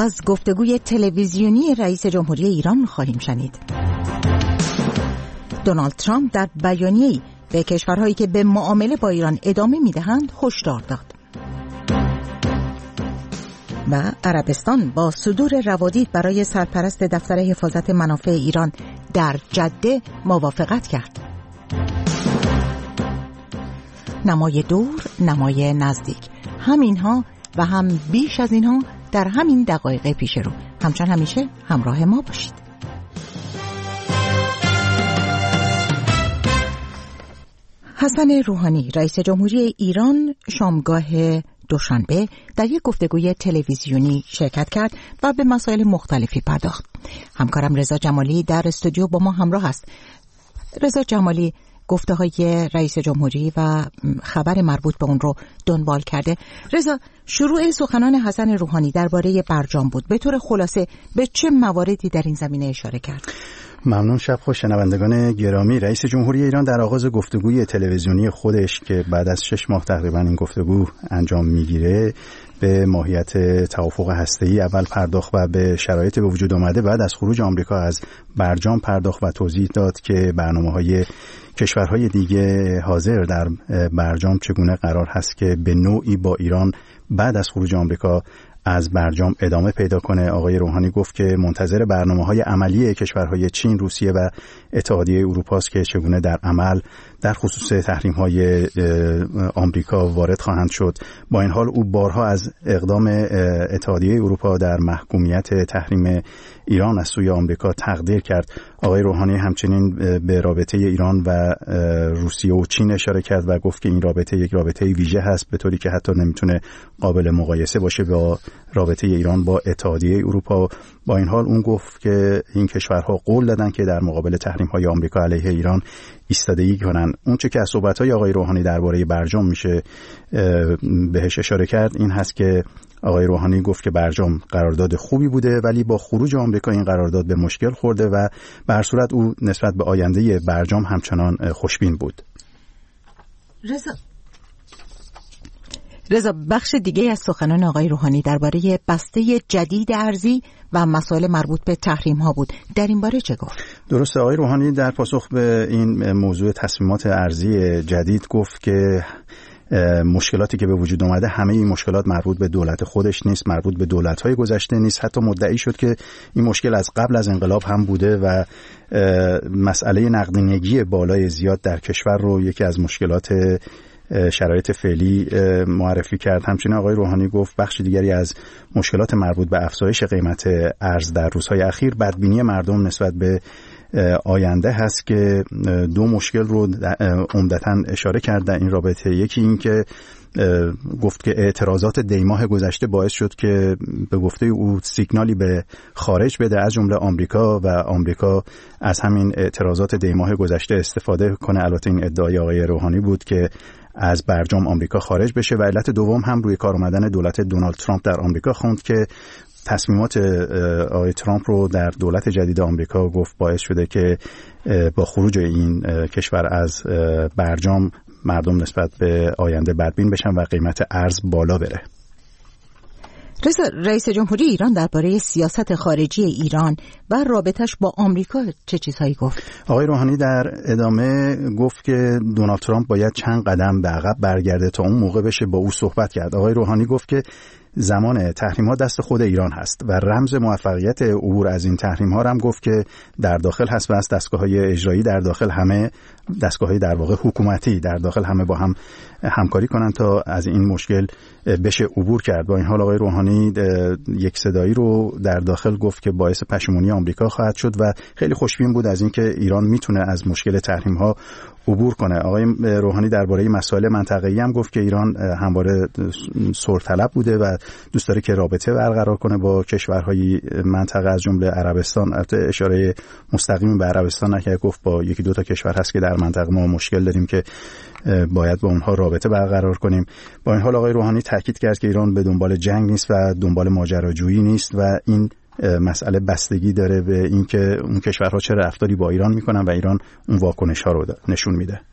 از گفتگوی تلویزیونی رئیس جمهوری ایران خواهیم شنید. دونالد ترامپ در بیانیه‌ای به کشورهایی که به معامله با ایران ادامه می‌دهند هشدار داد. و عربستان با صدور روادید برای سرپرست دفتر حفاظت منافع ایران در جده موافقت کرد. نمای دور، نمای نزدیک، همینها و هم بیش از اینها در همین دقایق پیش رو. همچنان همیشه همراه ما باشید. حسن روحانی رئیس جمهوری ایران شامگاه دوشنبه در یک گفتگوی تلویزیونی شرکت کرد و به مسائل مختلفی پرداخت. همکارم رضا جمالی در استودیو با ما همراه است. رضا جمالی گفته‌های رئیس جمهوری و خبر مربوط به اون رو دنبال کرده. رضا، شروع سخنان حسن روحانی درباره برجام بود. به طور خلاصه به چه مواردی در این زمینه اشاره کرد؟ ممنون. شب خوش شنوندگان گرامی. رئیس جمهوری ایران در آغاز گفتگوی تلویزیونی خودش که بعد از 6 ماه تقریبا این گفتگو انجام میگیره به ماهیت توافق هسته‌ای اول پرداخت و به شرایط به وجود آمده بعد از خروج آمریکا از برجام پرداخت و توضیح داد که برنامه‌های کشورهای دیگه حاضر در برجام چگونه قرار هست که به نوعی با ایران بعد از خروج آمریکا از برجام ادامه پیدا کنه. آقای روحانی گفت که منتظر برنامه‌های عملی کشورهای چین، روسیه و اتحادیه اروپا است که چگونه در عمل در خصوص تحریم‌های آمریکا وارد خواهند شد. با این حال او بارها از اقدام اتحادیه اروپا در محکومیت تحریم ایران از سوی آمریکا تقدیر کرد. آقای روحانی همچنین به رابطه ایران و روسیه و چین اشاره کرد و گفت که این رابطه یک رابطه ویژه هست، به طوری که حتی نمیتونه قابل مقایسه باشه با رابطه ایران با اتحادیه اروپا. با این حال اون گفت که این کشورها قول دادن که در مقابل تحریم‌های آمریکا علیه ایران ایستادگی کنن. اون چه که از صحبت‌های آقای روحانی درباره برجام میشه بهش اشاره کرد این هست که آقای روحانی گفت که برجام قرارداد خوبی بوده ولی با خروج آمریکا این قرارداد به مشکل خورده و به هر صورت او نسبت به آینده برجام همچنان خوشبین بود. رضا، بخش دیگه از سخنان آقای روحانی درباره بسته جدید ارزی و مسائل مربوط به تحریم ها بود. در این باره چه گفت؟ درسته. آقای روحانی در پاسخ به این موضوع تصمیمات ارزی جدید گفت که مشکلاتی که به وجود اومده همه این مشکلات مربوط به دولت خودش نیست، مربوط به دولت‌های گذشته نیست. حتی مدعی شد که این مشکل از قبل از انقلاب هم بوده و مسئله نقدینگی بالای زیاد در کشور رو یکی از مشکلات شرایط فعلی معرفی کرد. همچنین آقای روحانی گفت بخش دیگری از مشکلات مربوط به افزایش قیمت ارز در روزهای اخیر بدبینی مردم نسبت به آینده هست که دو مشکل رو عمدتاً اشاره کرد در این رابطه. یکی این که گفت که اعتراضات دیماه گذشته باعث شد که به گفته او سیگنالی به خارج بده از جمله آمریکا و آمریکا از همین اعتراضات دیماه گذشته استفاده کنه. البته این ادعای آقای روحانی بود که از برجام آمریکا خارج بشه. و علت دوم هم روی کار آمدن دولت دونالد ترامپ در آمریکا خوند که تصمیمات آقای ترامپ رو در دولت جدید آمریکا گفت باعث شده که با خروج این کشور از برجام مردم نسبت به آینده بدبین بشن و قیمت ارز بالا بره. رئیس جمهوری ایران درباره سیاست خارجی ایران و رابطش با آمریکا چه چیزهایی گفت؟ آقای روحانی در ادامه گفت که دونالد ترامپ باید چند قدم به عقب برگرده تا اون موقع بشه با او صحبت کرد. آقای روحانی گفت که زمان تحریم‌ها دست خود ایران هست و رمز موفقیت عبور از این تحریم‌ها هم گفت که در داخل هست و از دستگاه‌های اجرایی در داخل همه دستگاه‌های در واقع حکومتی در داخل همه با هم همکاری کنن تا از این مشکل بشه عبور کرد. با این حال آقای روحانی یک صدایی رو در داخل گفت که باعث پشیمانی آمریکا خواهد شد و خیلی خوشبین بود از اینکه ایران میتونه از مشکل تحریم‌ها عبور کنه. آقای روحانی درباره مسائل منطقه‌ای هم گفت که ایران همواره صلح طلب بوده و دوست داره که رابطه برقرار کنه با کشورهای منطقه از جمله عربستان. البته اشاره مستقیم به عربستان نکرد، گفت با یکی دو تا کشور هست که در منطقه ما مشکل داریم که باید با اونها رابطه برقرار کنیم. با این حال آقای روحانی تاکید کرد که ایران به دنبال جنگ نیست و دنبال ماجراجویی نیست و این مسئله بستگی داره به اینکه اون کشورها چه رفتاری با ایران میکنن و ایران اون واکنش‌ها رو نشون میده.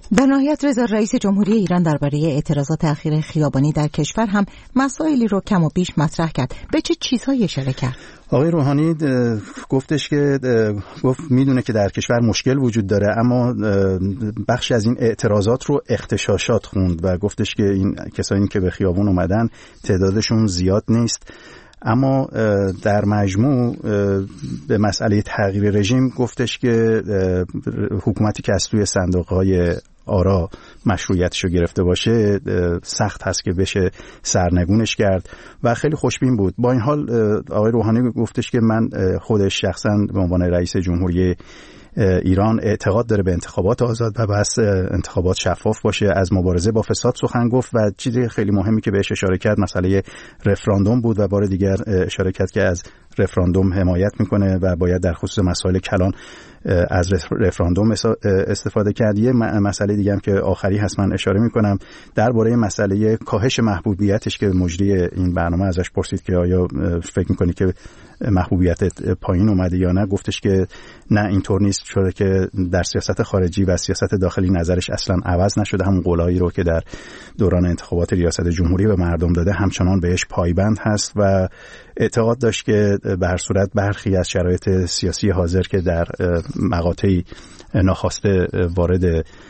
در نهایت رضا، رئیس جمهوری ایران درباره اعتراضات اخیر خیابانی در کشور هم مسائلی رو کم و بیش مطرح کرد. به چه چیزهایی اشاره کرد؟ آقای روحانی گفتش که میدونه که در کشور مشکل وجود داره، اما بخشی از این اعتراضات رو اغتشاشات خوند و گفتش که این کسایی که به خیابون اومدن تعدادشون زیاد نیست، اما در مجموع به مسئله تغییر رژیم گفتش که حکومتی که از توی صندوق‌های آرا مشروعیتش رو گرفته باشه سخت هست که بشه سرنگونش کرد و خیلی خوشبین بود. با این حال آقای روحانی گفتش که من خودش شخصا به عنوان رئیس جمهوری ایران اعتقاد داره به انتخابات آزاد و بس انتخابات شفاف باشه، از مبارزه با فساد سخن گفت و چیزی خیلی مهمی که بهش اشاره کرد مسئله رفراندوم بود و بار دیگر اشاره کرد که از رفراندوم حمایت میکنه و باید در خصوص مسائل کلان از رفراندوم استفاده کرد. یه مسئله دیگه هم که آخری هست من اشاره میکنم درباره مسئله کاهش محبوبیتش که مجری این برنامه ازش پرسید که آیا فکر میکنی که محبوبیتت پایین اومده یا نه، گفتش که نه اینطور نیست، چون که در سیاست خارجی و سیاست داخلی نظرش اصلا عوض نشده، همون قولایی رو که در دوران انتخابات ریاست جمهوری به مردم داده همچنان بهش پایبند هست و اعتقاد داشت که به هر صورت برخی از شرایط سیاسی حاضر که در مقاطعی ناخواسته وارد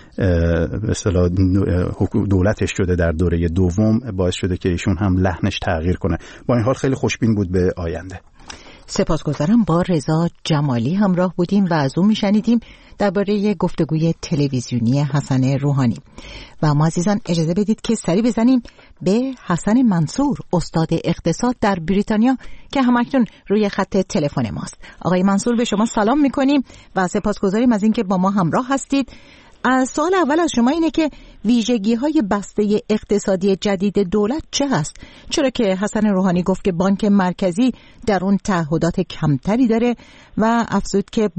به اصطلاح دولتش شده در دوره دوم باعث شده که ایشون هم لحنش تغییر کنه. با این حال خیلی خوشبین بود به آینده. سپاسگزارم. با رضا جمالی همراه بودیم و از اون میشنیدیم درباره گفتگوی تلویزیونی حسن روحانی. و ما عزیزان اجازه بدید که سری بزنیم به حسن منصور، استاد اقتصاد در بریتانیا که همکنون روی خط تلفن ماست. آقای منصور به شما سلام میکنیم و سپاسگزاریم از اینکه با ما همراه هستید. سوال اول از شما اینه که ویژگی‌های بسته اقتصادی جدید دولت چه هست؟ چرا که حسن روحانی گفت که بانک مرکزی در اون تعهدات کمتری داره و افزود که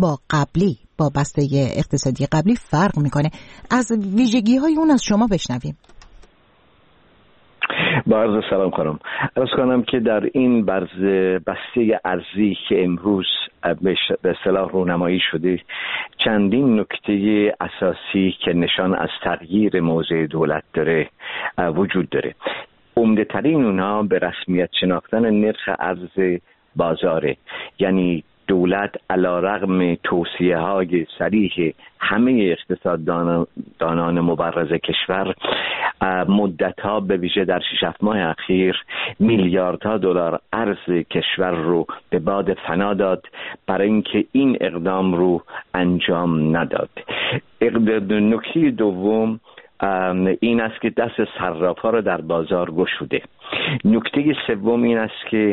با بسته اقتصادی قبلی فرق میکنه. از ویژگی‌های اون از شما بشنویم. با عرض سلام خانم، عرض کنم که در این بسته ارزی که امروز به اصطلاح رونمایی شده چندین نکته اساسی که نشان از تغییر موضع دولت داره وجود داره. عمده ترین اونها به رسمیت شناختن نرخ ارز بازاره، یعنی دولت علیرغم توصیه‌های صریح همه اقتصاددانان مبرز کشور مدت‌ها به ویژه در 6 ماه اخیر میلیاردها دلار ارز کشور رو به باد فنا داد برای اینکه این اقدام رو انجام نداد. نکته دوم این است که دست صراف‌ها رو در بازار گشوده. نکته سوم این است که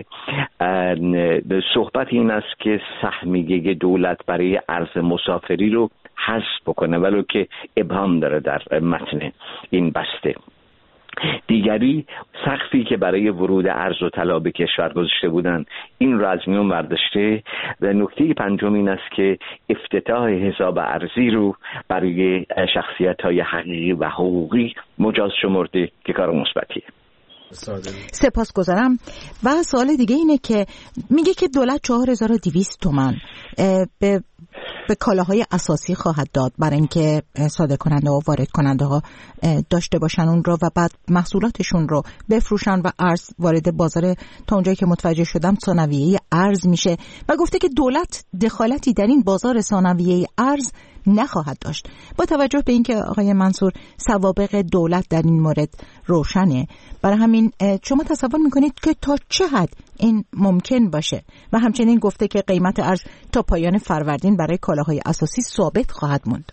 صحبت این است که سهمیه دولت برای ارز مسافری رو حذف بکنه، ولو که ابهام داره در متن این بسته. دیگری سقفی که برای ورود ارز و طلا به کشور گذاشته بودن این را از میون برداشته. و نکته پنجم این است که افتتاح حساب ارزی رو برای شخصیت‌های حقیقی و حقوقی مجاز شمرده که کار مثبتیه. سپاسگزارم. و سوال دیگه اینه که میگه که دولت 4200 تومان به کالاهای اساسی خواهد داد برای اینکه صادر کننده و وارد کننده ها داشته باشن اون رو و بعد محصولاتشون رو بفروشن و ارز وارد بازار، تا اونجایی که متوجه شدم ثانویه ارز میشه و گفته که دولت دخالتی در این بازار ثانویه ارز نخواهد داشت. با توجه به اینکه آقای منصور سوابق دولت در این مورد روشنه، برای همین شما تصور میکنید که تا چه حد این ممکن باشه؟ و همچنین گفته که قیمت ارز تا پایان فروردین برای کالاهای اساسی ثابت خواهد موند.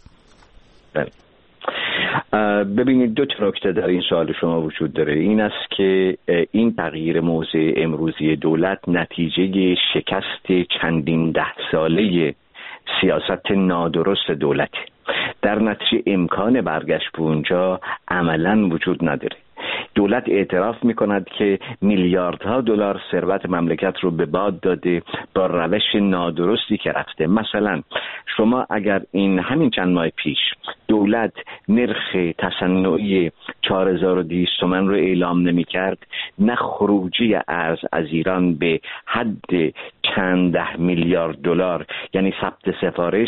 ببینید دو تا نکته در این سوال شما وجود داره. این است که این تغییر موضع امروزی دولت نتیجه شکست چندین 10 ساله سیاست نادرست دولت. در نتیجه امکان برگشت به اونجا عملاً وجود نداره. دولت اعتراف میکند که میلیاردها دلار ثروت مملکت رو به باد داده با روش نادرستی که رفته. مثلا شما اگر همین چند ماه پیش دولت نرخ تصنعی 4200 تومان رو اعلام نمیکرد، نه خروجی ارز از ایران به حد چند 10 میلیارد دلار یعنی ثبت سفارش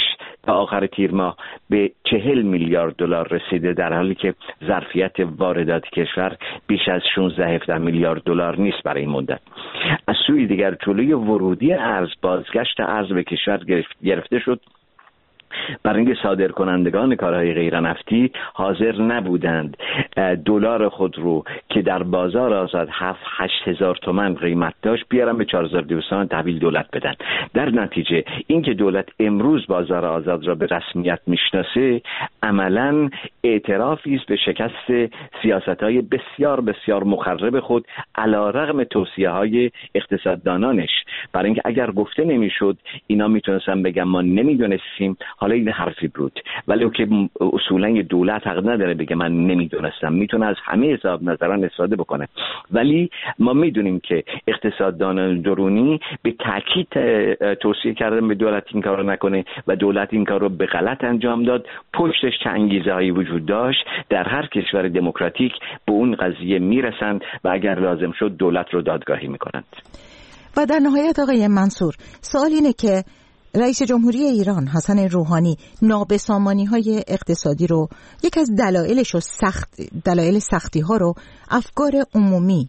تا آخر تیر ماه به 40 میلیارد دلار رسیده، در حالی که ظرفیت واردات کشور بیش از 16-17 میلیارد دلار نیست برای این مدت. از سوی دیگر جلوی ورودی ارز، بازگشت ارز به کشور گرفته شد، برای اینکه صادرکنندگان کالاهای غیر نفتی حاضر نبودند دلار خود رو که در بازار آزاد 7-8 هزار تومان قیمت داشت بیارن به 4200 تومان تحویل دولت بدن. در نتیجه اینکه دولت امروز بازار آزاد را به رسمیت میشناسه عملاً اعترافی است به شکست سیاست‌های بسیار بسیار مخرب خود علیرغم توصیه‌های اقتصاددانانش. برای اینکه اگر گفته نمیشد اینا میتونستن بگن ما نمیدونستیم، حالا این حرفی بود، ولی که اصولا دولت حق نداره بگه من نمیدونستم، میتونه از همه حساب نظران استفاده بکنه. ولی ما میدونیم که اقتصاددانان درونی به تاکید توصیه کردن به دولت این کارو نکنه و دولت این کارو به غلط انجام داد. پشتش چه انگیزه‌هایی وجود داشت، در هر کشور دموکراتیک به اون قضیه میرسند و اگر لازم شد دولت رو دادگاهی میکنند. و در نهایت آقای منصور، سوال اینه که رئیس جمهوری ایران حسن روحانی نابسامانی‌های اقتصادی رو، یک از دلایلش و دلایل سختی ها رو افکار عمومی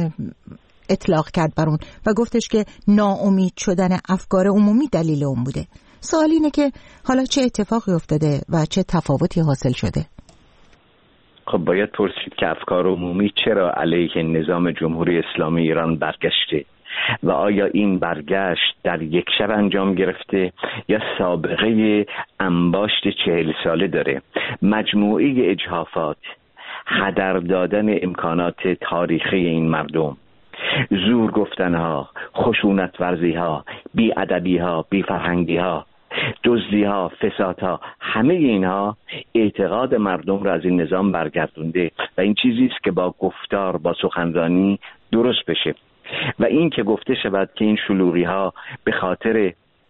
اطلاق کرد بر اون و گفتش که ناامید شدن افکار عمومی دلیل اون بوده. سوال اینه که حالا چه اتفاقی افتاده و چه تفاوتی حاصل شده؟ خب باید پرسید که افکار عمومی چرا علیه نظام جمهوری اسلامی ایران برگشته و آیا این برگشت در یک شب انجام گرفته یا سابقه انباشت 40 ساله داره. مجموعه اجحافات، هدر دادن امکانات تاریخی این مردم، زور گفتنها، خشونت ورزیها، بی ادبیها، بی فرهنگیها، دزدیها، فسادها، همه اینها اعتقاد مردم را از این نظام برگردونده و این چیزی است که با گفتار، با سخنرانی درست بشه. و این که گفته شود که این شلوغی ها به خاطر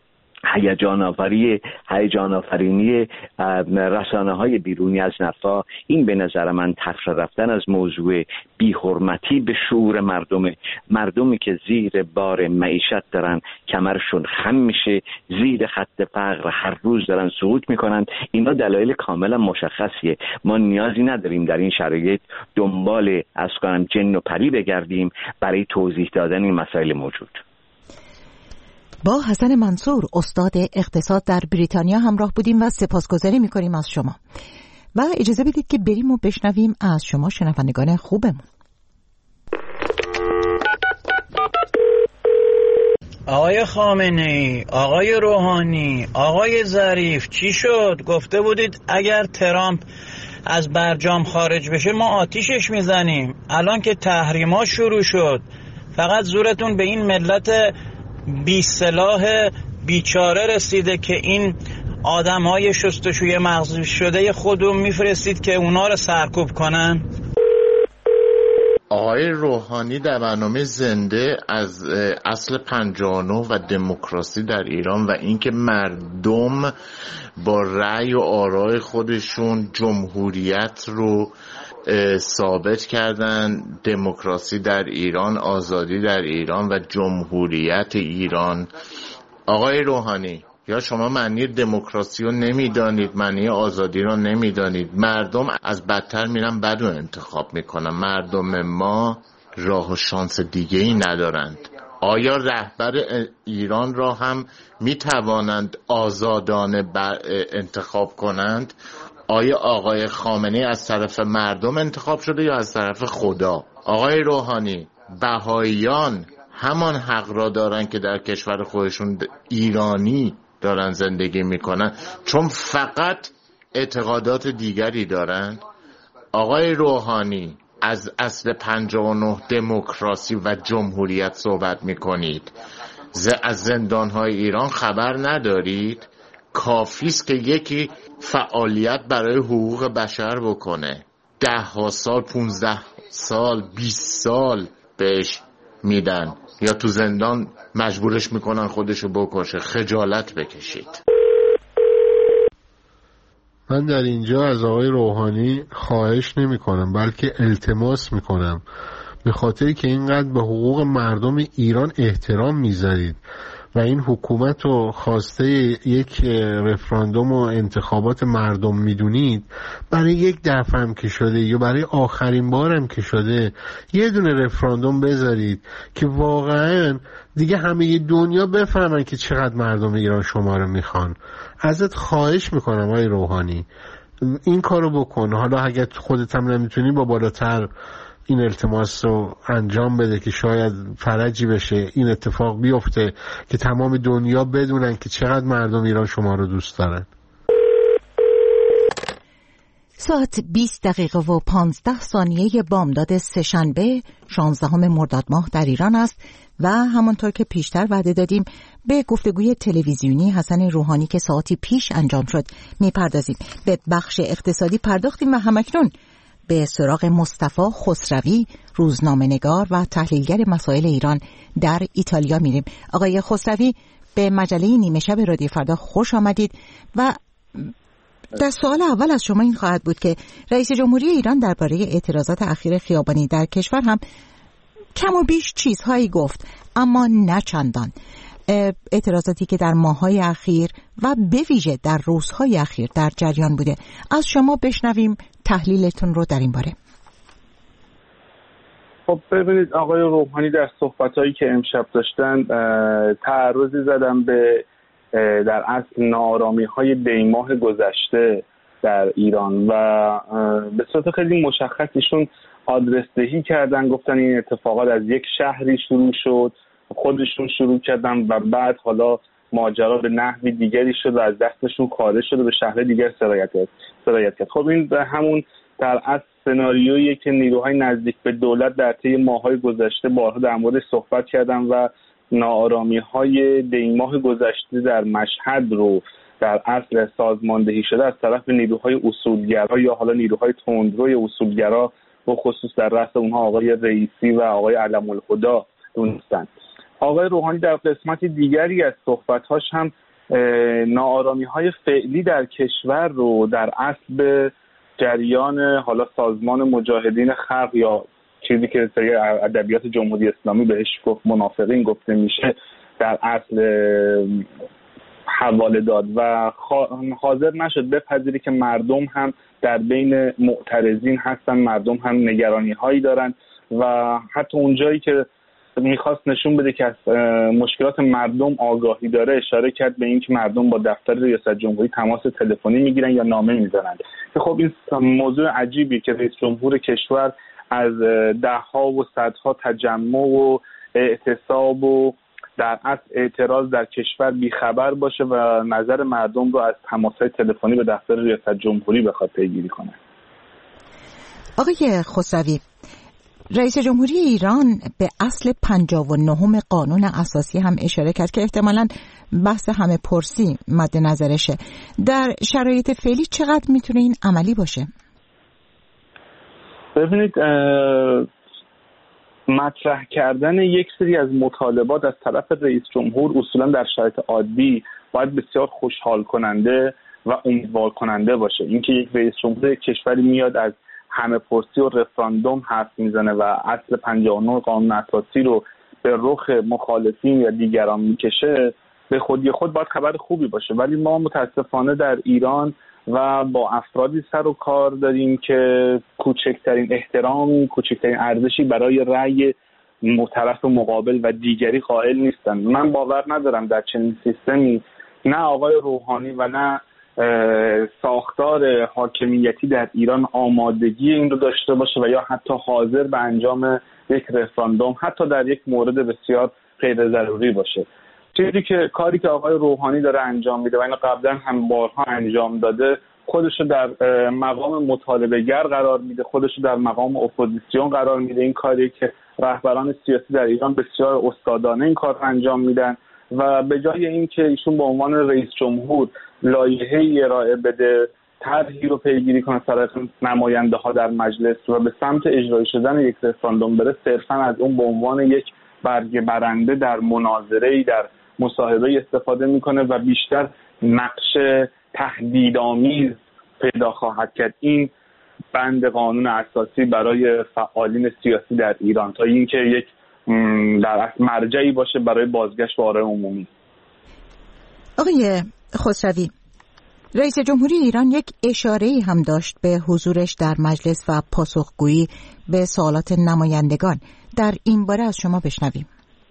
هیجان آفرینی رسانه های بیرونی از نفا، این به نظر من تفره رفتن از موضوع بی‌حرمتی به شعور مردمی که زیر بار معیشت دارن کمرشون خم میشه، زیر خط فقر هر روز دارن سقوط میکنن. اینا دلایل کاملا مشخصیه. ما نیازی نداریم در این شرایط دنبال جن و پری بگردیم برای توضیح دادن این مسائل موجود. با حسن منصور استاد اقتصاد در بریتانیا همراه بودیم و سپاسگزاری میکنیم از شما و اجازه بدید که بریم و بشنویم از شما شنوندگان خوبمون. آقای خامنه‌ای، آقای روحانی، آقای ظریف، چی شد؟ گفته بودید اگر ترامپ از برجام خارج بشه ما آتیشش میزنیم. الان که تحریما شروع شد فقط زورتون به این ملت بی سلاح بیچاره رسیده که این آدم‌های شستشوی مغز شده خودمون میفرستید که اونا رو سرکوب کنن. آقای روحانی در برنامه زنده از اصل 59 و دموکراسی در ایران و اینکه مردم با رأی و آراء خودشون جمهوریت رو ثابت کردن، دموکراسی در ایران، آزادی در ایران و جمهوریت ایران. آقای روحانی، یا شما معنی دموکراسی رو نمیدانید، معنی آزادی رو نمیدانید. مردم از بدتر میرن بد رو انتخاب میکنن. مردم ما راه و شانس دیگه ای ندارند. آیا رهبر ایران را هم میتوانند آزادانه انتخاب کنند؟ آیا آقای خامنه‌ای از طرف مردم انتخاب شده یا از طرف خدا؟ آقای روحانی، بهائیان همان حق را دارن که در کشور خودشون ایرانی دارن زندگی میکنن چون فقط اعتقادات دیگری دارن؟ آقای روحانی، از اصل 59 دموکراسی و جمهوریت صحبت میکنید، از زندانهای ایران خبر ندارید؟ کافیست که یکی فعالیت برای حقوق بشر بکنه 10 سال، 15 سال، 20 سال بهش میدن یا تو زندان مجبورش میکنن خودشو بکشه. خجالت بکشید. من در اینجا از آقای روحانی خواهش نمی کنم بلکه التماس می کنم به خاطری که اینقدر به حقوق مردم ایران احترام میذارید و این حکومت رو خواسته یک رفراندوم و انتخابات مردم میدونید، برای یک دفعه هم که شده یا برای آخرین بار هم که شده یه دونه رفراندوم بذارید که واقعا دیگه همه دنیا بفهمن که چقدر مردم ایران شما رو میخوان. ازت خواهش میکنم آقای روحانی این کارو بکن. حالا اگه خودت هم نمیتونی با بالاتر این التماس رو انجام بده که شاید فرجی بشه، این اتفاق بیفته که تمام دنیا بدونن که چقدر مردم ایران شما رو دوست دارن. ساعت 20 دقیقه و 15 ثانیه بامداد سه‌شنبه 16 مرداد ماه در ایران است و همانطور که پیشتر وعده دادیم به گفتگوی تلویزیونی حسن روحانی که ساعتی پیش انجام شد میپردازیم. به بخش اقتصادی پرداختیم و همکنون به سراغ مصطفی خسروی، روزنامه‌نگار و تحلیلگر مسائل ایران در ایتالیا میریم. آقای خسروی، به مجله نیمه شب رادیو فردا خوش آمدید و در سوال اول از شما این خواهد بود که رئیس جمهوری ایران درباره اعتراضات اخیر خیابانی در کشور هم کم و بیش چیزهایی گفت، اما نه چندان. اعتراضاتی که در ماه‌های اخیر و به ویژه در روزهای اخیر در جریان بوده. از شما بشنویم تحلیلتون رو در این باره. خب ببینید آقای روحانی در صحبتایی که امشب داشتن تعرضی زدن به در اصل ناآرامی‌های دیماه گذشته در ایران و به صورت خیلی مشخص ایشون آدرس دهی کردن، گفتن این اتفاقات از یک شهری شروع شد، خودشون شروع کردن و بعد حالا ماجرا به نحوی دیگری شد و از دستشون خارج شد و به شهر دیگر سرایت کرد. خب این همون در اصل سناریویی که نیروهای نزدیک به دولت در طی ماه‌های گذشته بارها در موردش صحبت کردن و ناآرامی‌های دیماه گذشته در مشهد رو در اصل سازماندهی شده از طرف نیروهای اصولگرا یا حالا نیروهای تندروی اصولگرا و خصوص در رأس اونها آقای رئیسی و آقای علم‌الهدی دونستند. آقای روحانی در قسمت دیگری از صحبت‌هاش هم ناآرامی‌های فعلی در کشور رو در اصل به جریان حالا سازمان مجاهدین خلق یا چیزی که در ادبیات جمهوری اسلامی بهش گفت منافقین گفته میشه در اصل حواله داد و حاضر نشد بپذیری که مردم هم در بین معترضین هستن، مردم هم نگرانی هایی دارن و حتی اونجایی که میخواست نشون بده که از مشکلات مردم آگاهی داره اشاره کرد به این که مردم با دفتر ریاست جمهوری تماس تلفنی میگیرن یا نامه میزنن. خب این موضوع عجیبی که رئیس جمهور کشور از دهها و صدها تجمع و اعتصاب و در اصل اعتراض در کشور بیخبر باشه و نظر مردم رو از تماس‌های تلفنی به دفتر ریاست جمهوری بخواد پیگیری کنه. آقای خسروی، رئیس جمهوری ایران به اصل 59 قانون اساسی هم اشاره کرد که احتمالاً بحث همه پرسی مد نظرشه. در شرایط فعلی چقدر میتونه این عملی باشه؟ ببینید مطرح کردن یک سری از مطالبات از طرف رئیس جمهور اصولا در شرایط عادی باید بسیار خوشحال کننده و امیدوار کننده باشه. اینکه یک رئیس جمهور کشوری میاد از همه پرسی و رفراندوم حرف میزنه و اصل 59 قانون اساسی رو به رخ مخالفین یا دیگران میکشه، به خودی خود باید خبر خوبی باشه. ولی ما متاسفانه در ایران و با افرادی سر و کار داریم که کوچکترین احترام، کوچکترین ارزشی برای رأی طرف مقابل و دیگری قائل نیستن. من باور ندارم در چنین سیستمی نه آقای روحانی و نه ساختار حاکمیتی در ایران آمادگی این رو داشته باشه و یا حتی حاضر به انجام یک رفراندوم حتی در یک مورد بسیار غیر ضروری باشه. چیزی که کاری که آقای روحانی داره انجام میده و اینو قبلا هم بارها انجام داده، خودشو در مقام مطالبه گر قرار میده، خودشو در مقام اپوزیسیون قرار میده. این کاری که رهبران سیاسی در ایران بسیار استادانه این کار انجام میدن و به جای اینکه ایشون به عنوان رئیس جمهور لایحه‌ای ارائه بده، طرحی رو پیگیری کنه طرف نماینده ها در مجلس و به سمت اجرایی شدن یک رفراندوم بره، صرفا از اون به عنوان یک برگه برنده در مناظره‌ای در مصاحبه استفاده میکنه و بیشتر نقش تهدیدآمیز پیدا خواهد کرد این بند قانون اساسی برای فعالین سیاسی در ایران تا اینکه یک در اصل مرجعی باشه برای بازگشت به آرای عمومی. آقای خسروی، رئیس جمهوری ایران یک اشاره‌ای هم داشت به حضورش در مجلس و پاسخگویی به سوالات نمایندگان. در این باره از شما بشنویم.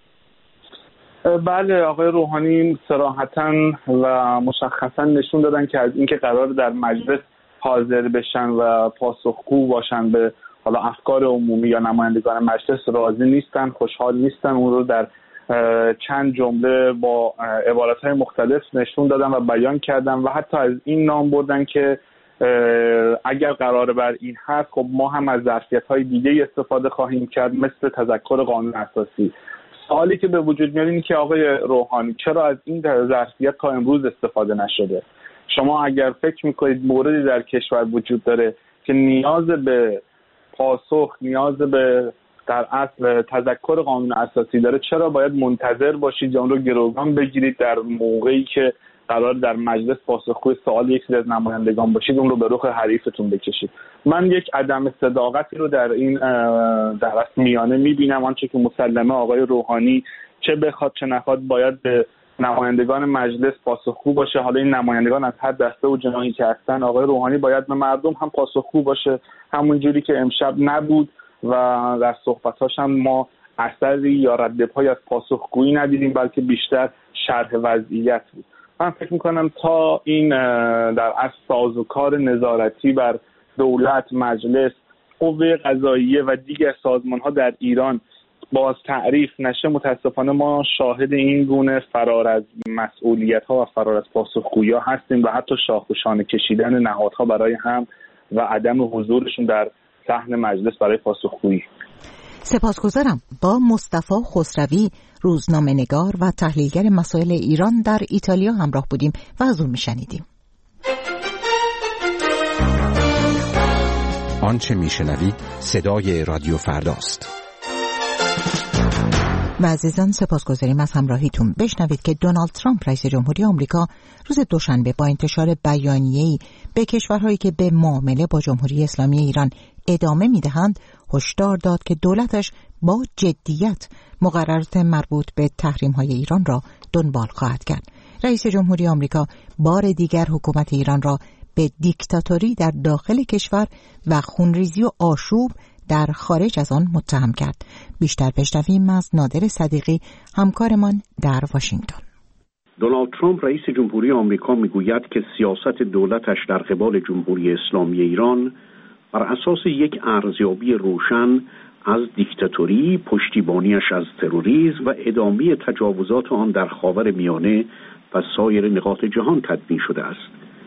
بله، آقای روحانی صراحتاً و مشخصاً نشون دادن که از اینکه قرار در مجلس حاضر بشن و پاسخگو باشن به حالا افکار عمومی یا نمایندگان مجلس راضی نیستن، خوشحال نیستن. اون رو در چند جمله با عبارت‌های مختلف نشون دادن و بیان کردن و حتی از این نام بردن که اگر قرار بر این هست خب ما هم از ظرفیت‌های دیگه استفاده خواهیم کرد مثل تذکر قانون اساسی. سوالی که به وجود میاد اینه که آقای روحانی چرا از این ظرفیت تا امروز استفاده نشده؟ شما اگر فکر میکنید موردی در کشور وجود داره که نیاز به پاسخ، نیاز به در اصل تذکر قانون اساسی داره، چرا باید منتظر باشید یا اون رو گروگان بگیرید در موقعی که قرار در مجلس پاسخگوی سوال یک سری از نمایندگان باشید اون رو به رخ حریفتون بکشید؟ من یک عدم صداقتی رو در این در اصل میانه میبینم. آنچه که مسلمه آقای روحانی چه بخواد چه نخواد باید به نمایندگان مجلس پاسخگو باشه. حالا این نمایندگان از هر دسته و جناحی که هستن، آقای روحانی باید به مردم هم پاسخگو باشه، همون جوری که امشب نبود و در صحبتاش هم ما اثری یا ردپایی از پاسخگویی ندیدیم، بلکه بیشتر شرح وضعیت بود. من فکر میکنم تا این در اصل سازوکار نظارتی بر دولت، مجلس، قوه قضاییه و دیگر سازمان‌ها در ایران باز تعریف نشه، متاسفانه ما شاهد این گونه فرار از مسئولیت‌ها و فرار از پاسخگویی هستیم و حتی شاخ و شانه کشیدن نهادها برای هم و عدم حضورشون در صحن مجلس برای پاسخگویی. سپاسگزارم. با مصطفی خسروی، روزنامه‌نگار و تحلیلگر مسائل ایران در ایتالیا همراه بودیم و از او میشنیدیم. آنچه میشنوید صدای رادیو فرداست. و عزیزان سپاسگزاریم از همراهیتون. بشنوید که دونالد ترامپ رئیس جمهوری آمریکا روز دوشنبه با انتشار بیانیه‌ای به کشورهایی که به معامله با جمهوری اسلامی ایران ادامه میدهند هشدار داد که دولتش با جدیت مقررات مربوط به تحریم‌های ایران را دنبال خواهد کرد. رئیس جمهوری آمریکا بار دیگر حکومت ایران را به دیکتاتوری در داخل کشور و خونریزی و آشوب در خارج از آن متهم کرد. بیشتر بشنویم از نادر صدیقی، همکارمان در واشنگتن. دونالد ترامپ رئیس جمهوری آمریکا میگوید که سیاست دولتش در قبال جمهوری اسلامی ایران بر اساس یک ارزیابی روشن از دیکتاتوری، پشتیبانیش از تروریسم و ادامه تجاوزات آن در خاورمیانه و سایر نقاط جهان تدوین شده است.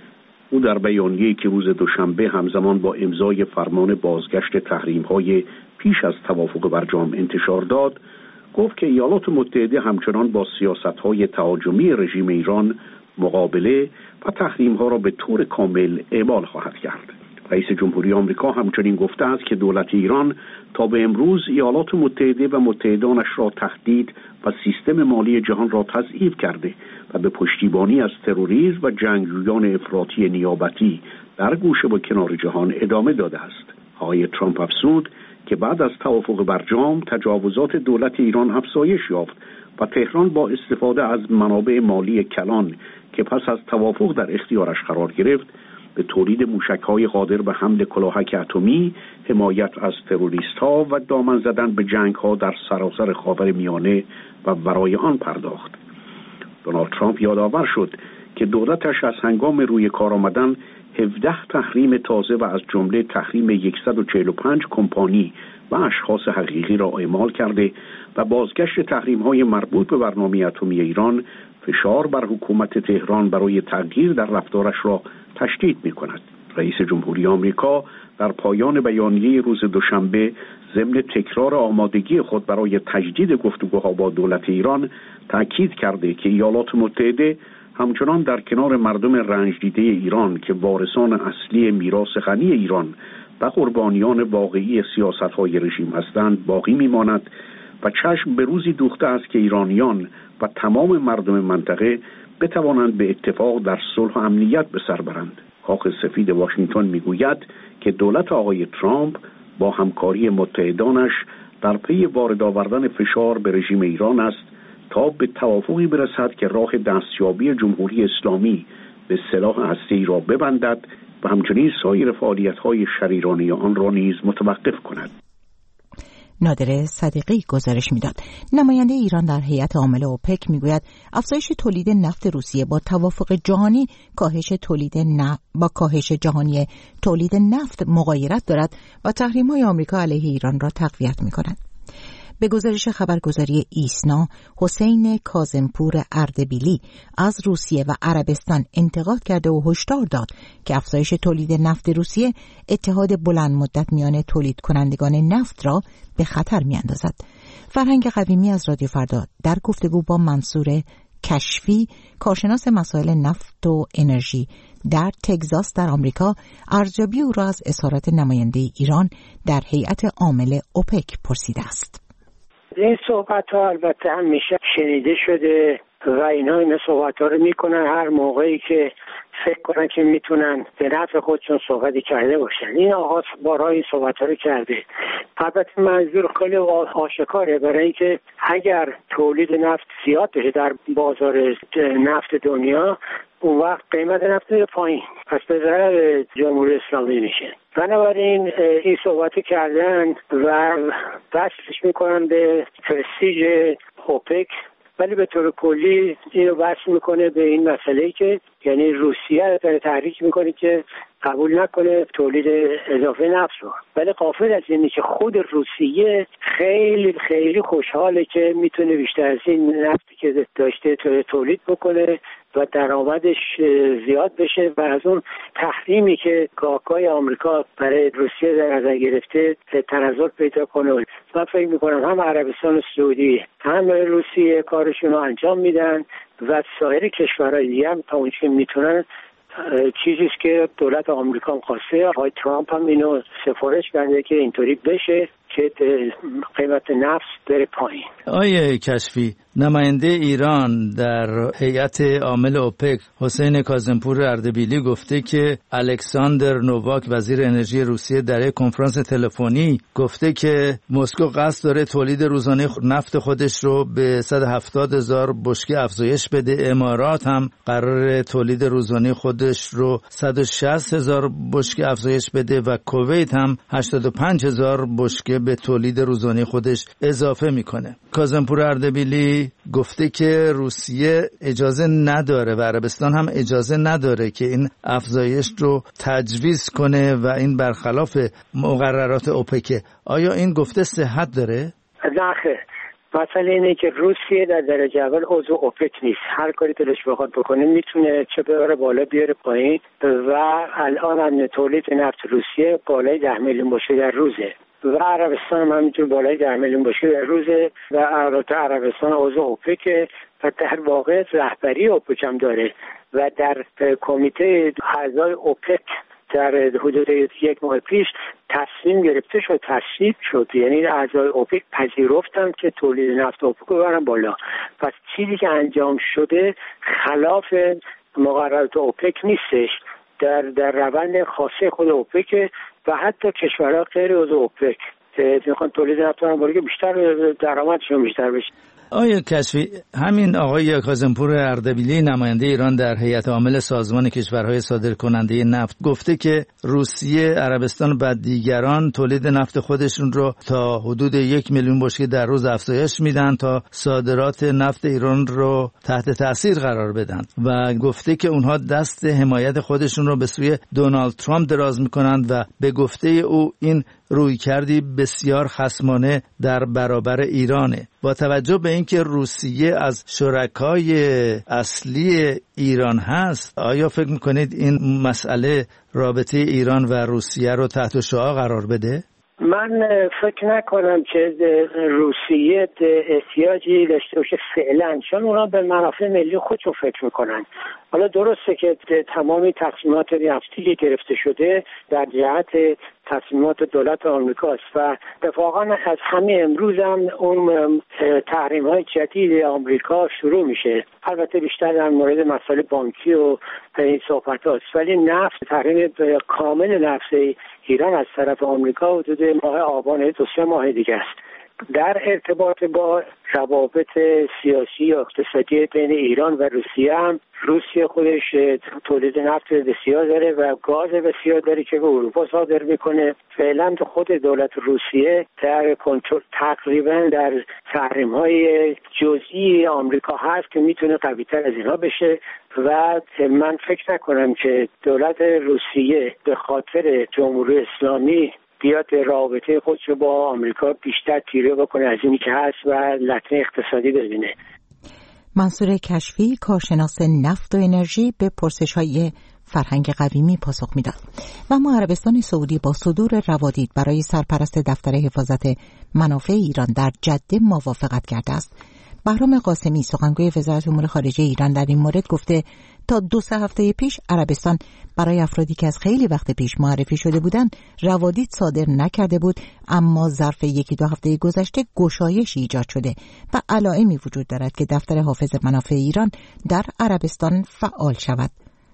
او در بیانیه‌ای که روز دوشنبه همزمان با امضای فرمان بازگشت تحریم‌های پیش از توافق برجام انتشار داد، گفت که ایالات متحده همچنان با سیاست‌های تهاجمی رژیم ایران مقابله و تحریم‌ها را به طور کامل اعمال خواهد کرد. رئیس جمهوری آمریکا همچنین گفته است که دولت ایران تا به امروز ایالات متحده و متحدانش را تهدید و سیستم مالی جهان را تضعیف کرده و به پشتیبانی از تروریسم و جنگجویان افراطی نیابتی در گوشه و کنار جهان ادامه داده است. آقای ترامپ افزود که بعد از توافق برجام تجاوزات دولت ایران افزایش یافت و تهران با استفاده از منابع مالی کلان که پس از توافق در اختیارش قرار گرفت به تولید موشک‌های قادر به حمل کلاهک اتمی، حمایت از تروریست‌ها و دامن زدن به جنگ‌ها در سراسر خاورمیانه و ورای آن پرداخت. دونالد ترامپ یادآور شد که دولتش از هنگام روی کار آمدن 17 تحریم تازه و از جمله تحریم 145 کمپانی و اشخاص حقیقی را اعمال کرده و بازگشت تحریم‌های مربوط به برنامه اتمی ایران فشار بر حکومت تهران برای تغییر در رفتارش را تشدید می‌کند. رئیس جمهوری آمریکا در پایان بیانیه روز دوشنبه ضمن تکرار آمادگی خود برای تجدید گفتگوها با دولت ایران تأکید کرده که ایالات متحده همچنان در کنار مردم رنج دیده ایران که وارثان اصلی میراث غنی ایران و قربانیان واقعی سیاست‌های رژیم هستند باقی می‌ماند و چشم به روزی دوخته است که ایرانیان و تمام مردم منطقه بتوانند به اتفاق در صلح و امنیت به سر برند. کاخ سفید واشنگتن میگوید که دولت آقای ترامپ با همکاری متحدانش در پی وارد آوردن فشار به رژیم ایران است تا به توافقی برسد که راه دستیابی جمهوری اسلامی به سلاح هسته‌ای را ببندد و همچنین سایر فعالیت‌های شریرانه آن را نیز متوقف کند. نادر صدیقی گزارش میداد. نماینده ایران در هیئت عامل اوپک میگوید افزایش تولید نفت روسیه با توافق جهانی با کاهش جهانی تولید نفت مغایرت دارد و تحریم‌های آمریکا علیه ایران را تقویت می‌کند. به گزارش خبرگزاری ایسنا، حسین کاظمپور اردبیلی از روسیه و عربستان انتقاد کرده و هشدار داد که افزایش تولید نفت روسیه اتحاد بلند مدت میان تولید کنندگان نفت را به خطر میاندازد. فرهنگ قویمی از رادیو فردا در گفتگو با منصور کشفی، کارشناس مسائل نفت و انرژی در تگزاس در آمریکا، ارزیابی او را از اظهارات نماینده ایران در هیئت عامل اوپک پرسیده است. این صحبت ها البته همیشه شنیده شده و این صحبت ها رو میکنن هر موقعی که فکر کنن که میتونن به نفع خودشون صحبتی کرده باشن. این آقا بارها این صحبت ها رو کرده. البته منظور خیلی آشکاره، برای اینکه اگر تولید نفت زیاد بشه در بازار نفت دنیا، اون وقت قیمت نفت میره پایین، پس به ضرر جمهوری اسلامی میشه. بنابراین این صحبت کردن و بحثش میکنن به پرستیژ اوپک، ولی به طور کلی اینو بحث میکنه به این مسئله که یعنی روسیه رو تحریک میکنه که قبول نکنه تولید اضافه نفت رو، ولی غافل از اینه که خود روسیه خیلی خیلی خوشحاله که میتونه بیشتر از این نفتی که داشته تولید بکنه و درآمدش زیاد بشه و از اون تحریمی که گاهگاه آمریکا برای روسیه در نظر گرفته تنزل پیدا کنه. من فکر میکنم هم عربستان و سعودی هم روسیه کارشون رو انجام میدن و سایر کشورهای دیگه هم تا اونچه میتونن. چیزیست که دولت آمریکا هم خواسته، آقای ترامپ هم اینو سفارش کرده که اینطوری بشه که قیمت نفت بره پایین. آقای کشفی، نماینده ایران در هیئت عامل اوپک حسین کاظمپور اردبیلی گفته که الکساندر نوواک وزیر انرژی روسیه در یک کنفرانس تلفنی گفته که مسکو قصد داره تولید روزانه نفت خودش رو به 170,000 بشکه افزایش بده. امارات هم قرار تولید روزانه خودش رو 160,000 بشکه افزایش بده و کویت هم 85,000 بشکه به تولید روزانه خودش اضافه میکنه. کاظمپور اردبیلی گفته که روسیه اجازه نداره و عربستان هم اجازه نداره که این افزایش رو تجویز کنه و این برخلاف مقررات اوپک. آیا این گفته صحت داره؟ نه، مسئله اینه که روسیه در درجه اول عضو اوپک نیست. هر کاری دلش بخواد بکنه میتونه چه ببره بالا بیاره پایین و الان هم تولید نفت روسیه بالای 10 میلیون بشکه در روزه و عربستان هم همینطور بالای 10 میلیون بشکه در روزه و عربستان عضو اوپک و در واقع رهبری اوپک هم داره و در کمیته اعضای اوپک در حدود 1 ماه پیش تصمیم گرفته شد، تصویب شد، یعنی اعضای اوپک پذیرفتن که تولید نفت اوپک رو ببرن بالا. پس چیزی که انجام شده خلاف مقررات اوپک نیستش، در روند خاصه خود اوپک و حتی کشورها غیر عضو اوپک میخوان تولید نفت رو بالا که بیشتر درآمدشون بیشتر بشه. آقای کشفی، همین آقای کاظمپور اردبیلی نماینده ایران در هیئت عامل سازمان کشورهای صادرکننده نفت گفته که روسیه، عربستان و دیگران تولید نفت خودشون رو تا حدود 1 میلیون بشکه در روز افزایش میدن تا صادرات نفت ایران رو تحت تاثیر قرار بدن و گفته که اونها دست حمایت خودشون رو به سوی دونالد ترامپ دراز میکنند و به گفته او این رویکردی بسیار خصمانه در برابر ایرانه. با توجه به اینکه روسیه از شرکای اصلی ایران هست، آیا فکر میکنید این مسئله رابطه ایران و روسیه رو تحت شعاع قرار بده؟ من فکر نکنم که روسیه احتیاجی داشته باشه فعلا، چون اونا به منافع ملی خودشون فکر میکنن. حالا درسته که تمامی تصمیمات نفتی که گرفته شده در جهت تصمیمات دولت آمریکاست و اتفاقا از همین امروز هم اون تحریم های جدید آمریکا شروع میشه، البته بیشتر در مورد مسائل بانکی و این صحبت هاست، ولی نفت تحریم کامل نفت ایران از طرف آمریکا حدود ماه آبان 2-3 ماه دیگه است در ارتباط با روابط سیاسی یا اقتصادی بین ایران و روسیه هم روسیه خودش تولید نفت بسیار داره و گاز بسیار داره که به اروپا صادر میکنه. فعلا خود دولت روسیه در کنترل تقریبا در تحریم‌های جزئی آمریکا هست که میتونه قوی‌تر از اینها بشه و من فکر نکنم که دولت روسیه به خاطر جمهوری اسلامی بیاد رابطه خودش رو با آمریکا بیشتر تیره بکنه از اینی که هست و لطمه اقتصادی ببینه. منصور کشفی، کارشناس نفت و انرژی، به پرسش‌های فرهنگ قویمی پاسخ میداد. و اما عربستان سعودی با صدور روادید برای سرپرست دفتر حفاظت منافع ایران در جده موافقت کرده است. بهرام قاسمی، سخنگوی وزارت امور خارجه ایران، در این مورد گفته تا 2-3 هفته پیش عربستان برای افرادی که از خیلی وقت پیش معرفی شده بودند روادید صادر نکرده بود، اما ظرف 1-2 هفته گذشته گشایشی ایجاد شده و علائمی وجود دارد که دفتر حافظ منافع ایران در عربستان فعال شود.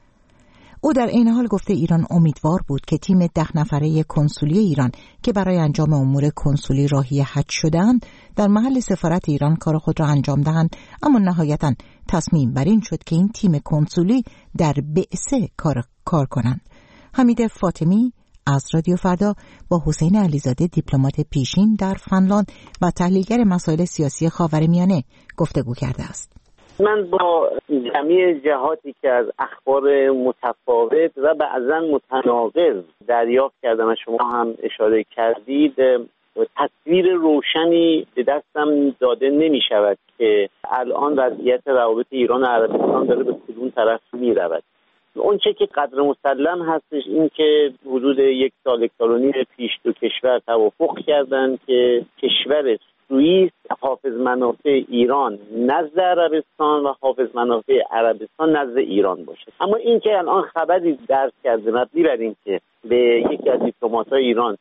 او در این حال گفته ایران امیدوار بود که تیم 10 نفره کنسولی ایران که برای انجام امور کنسولی راهی حج شدند در محل سفارت ایران کار خود را انجام دهند، اما نهایتاً تصمیم بر این شد که این تیم کنسولی در بعثه کار کنند. حمید فاطمی از رادیو فردا با حسین علیزاده، دیپلمات پیشین در فنلاند و تحلیلگر مسائل سیاسی خاورمیانه گفتگو کرده است. من با جمعی جهاتی که از اخبار متفاوت و بعضا متناقض دریافت کردم و شما هم اشاره کردید، تصویر روشنی به دستم داده نمی شود که الان وضعیت روابط ایران و عربستان داره به کدوم طرف می رود. اون چه که قدر مسلم هستش این که حدود 1 سال 1.5 سال پیش 2 کشور توافق کردند که کشور سوئیس حافظ منافع ایران نزد عربستان و حافظ منافع عربستان نزد ایران باشه. اما این که الان خبری درس کرده مبنی بر این که به یکی از دیپلمات‌های ایران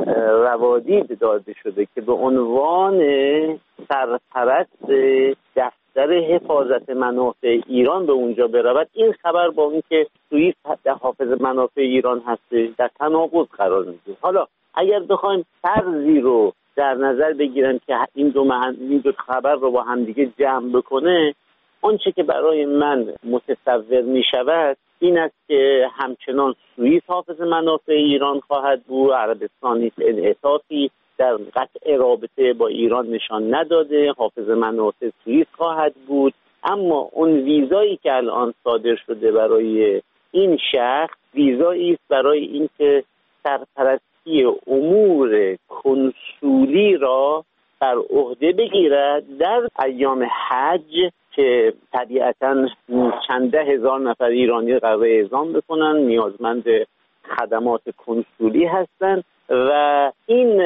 روادید داده شده که به عنوان سرپرست دفتر حفاظت منافع ایران به اونجا برود، این خبر با این که سوئیس حافظ منافع ایران هست در تناقض قرار میگیره. حالا اگر بخوایم فرضی رو در نظر بگیرم که این دو خبر رو با هم دیگه جمع بکنه، آنچه که برای من متصور می شود این است که همچنان سوئیس حافظ منافع ایران خواهد بود، عربستان انعطافی در قطع رابطه با ایران نشان نداده، حافظ منافع سوئیس خواهد بود. اما اون ویزایی که الان صادر شده برای این شخص ویزایی است برای اینکه سرپرستی امور کنسولی را بر عهده بگیرد در ایام حج که طبیعتاً چند ده هزار نفر ایرانی قرار اعزام بکنن، نیازمند خدمات کنسولی هستند و این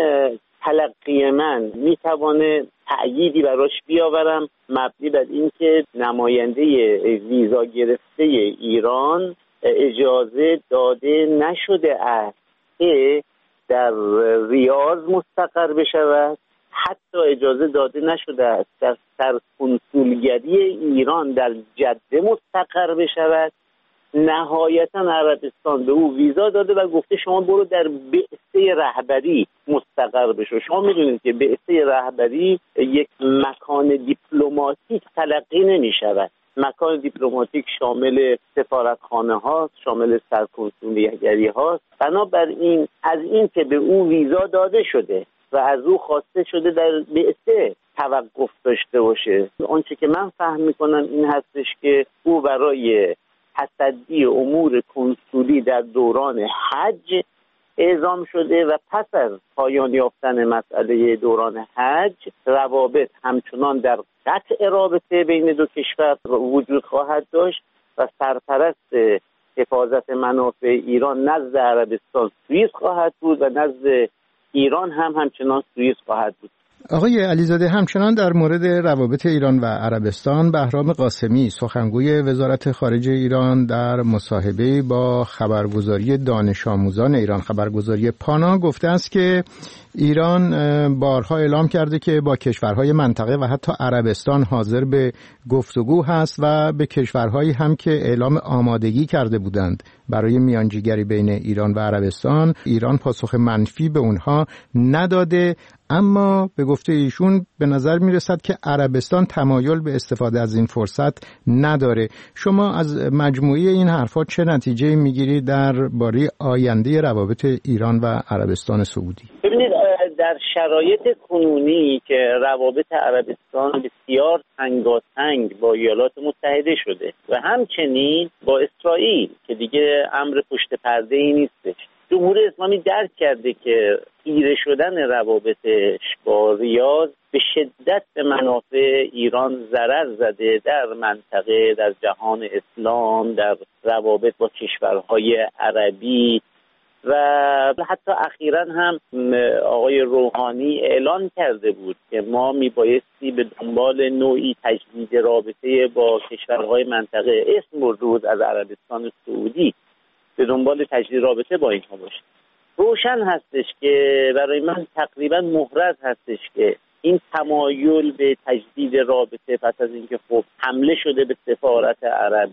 تلقی من میتوانه تأییدی براش بیاورم مبنی بر اینکه نماینده ویزا گرفته ایران اجازه داده نشده است که در ریاض مستقر بشود، حتی اجازه داده نشده است در سرکنسولگری ایران در جده مستقر بشود. نهایتا عربستان به او ویزا داده و گفته شما برو در بعثه رهبری مستقر بشو. شما میدونید که بعثه رهبری یک مکان دیپلماتیک تلقی نمی شود. مکان دیپلماتیک شامل سفارتخانه هاست، شامل سرکنسولگری هاست. بنابراین از این که به او ویزا داده شده و از او خواسته شده در بعثه توقف داشته باشه، آنچه که من فهم میکنم این هستش که او برای تصدی امور کنسولی در دوران حج اعزام شده و پس از پایان یافتن مسئله دوران حج روابط همچنان در قطع رابطه بین دو کشور وجود خواهد داشت و سرپرست حفاظت منافع ایران نزد عربستان سوئیس خواهد بود و نزد ایران هم همچنان سوئیس خواهد بود. آقای علیزاده، همچنان در مورد روابط ایران و عربستان، بهرام قاسمی، سخنگوی وزارت خارجه ایران، در مصاحبه با خبرگزاری دانش آموزان ایران، خبرگزاری پانا، گفته است که ایران بارها اعلام کرده که با کشورهای منطقه و حتی عربستان حاضر به گفتگو هست و به کشورهایی هم که اعلام آمادگی کرده بودند برای میانجیگری بین ایران و عربستان، ایران پاسخ منفی به اونها نداده. اما به گفته ایشون به نظر میرسد که عربستان تمایل به استفاده از این فرصت نداره. شما از مجموعه این حرفات چه نتیجه میگیرید درباره آینده روابط ایران و عربستان سعودی؟ ببینید، در شرایط کنونی که روابط عربستان بسیار تنگاتنگ با ایالات متحده شده و همچنین با اسرائیل که دیگه امر پشت پرده ای نیستش، جمهوری اسلامی درک کرده که خیره شدن روابطش با ریاض به شدت به منافع ایران ضرر زده در منطقه، در جهان اسلام، در روابط با کشورهای عربی و حتی اخیراً هم آقای روحانی اعلان کرده بود که ما میبایستی به دنبال نوعی تجدید رابطه با کشورهای منطقه، اسم برد از عربستان سعودی، به دنبال تجدید رابطه با اینها باشیم. روشن هستش که برای من تقریبا محرز هستش که این تمایل به تجدید رابطه پس از اینکه خب حمله شده به سفارت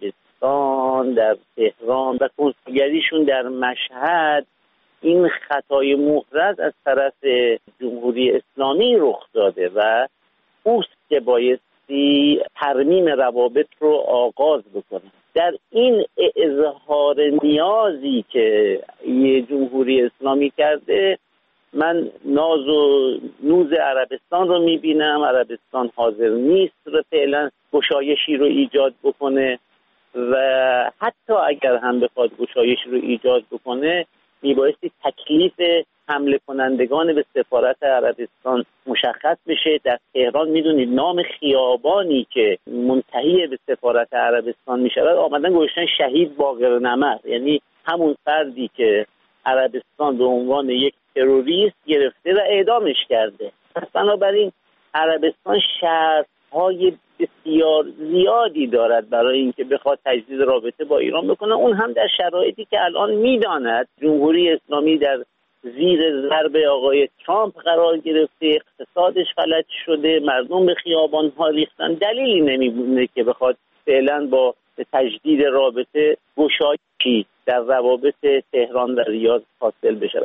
عربستان در تهران و کنسولگریشون در مشهد، این خطای محرز از طرف جمهوری اسلامی رخ داده و اوست که بایستی ترمیم روابط رو آغاز بکنه. در این اظهار نیازی که یه جمهوری اسلامی کرده، من ناز و نوز عربستان رو میبینم. عربستان حاضر نیست فعلا گشایشی رو ایجاد بکنه و حتی اگر هم بخواد گشایشی رو ایجاد بکنه میبایستی تکلیف حمله کنندگان به سفارت عربستان مشخص بشه. در تهران میدونید نام خیابانی که منتهی به سفارت عربستان میشود آمدن گذاشتن شهید باقر نمر، یعنی همون فردی که عربستان به عنوان یک تروریست گرفته و اعدامش کرده. پس بنابراین عربستان شرط‌های بسیار زیادی دارد برای اینکه بخواد تجدید رابطه با ایران بکنه، اون هم در شرایطی که الان میداند جمهوری اسلامی در زیر ضرب آقای ترامپ قرار گرفته، اقتصادش فلج شده، مردم به خیابان‌ها ریختن. دلیلی نمی‌بینه که بخواد فعلا با تجدید رابطه گشایشی در روابط تهران و ریاض حاصل بشه.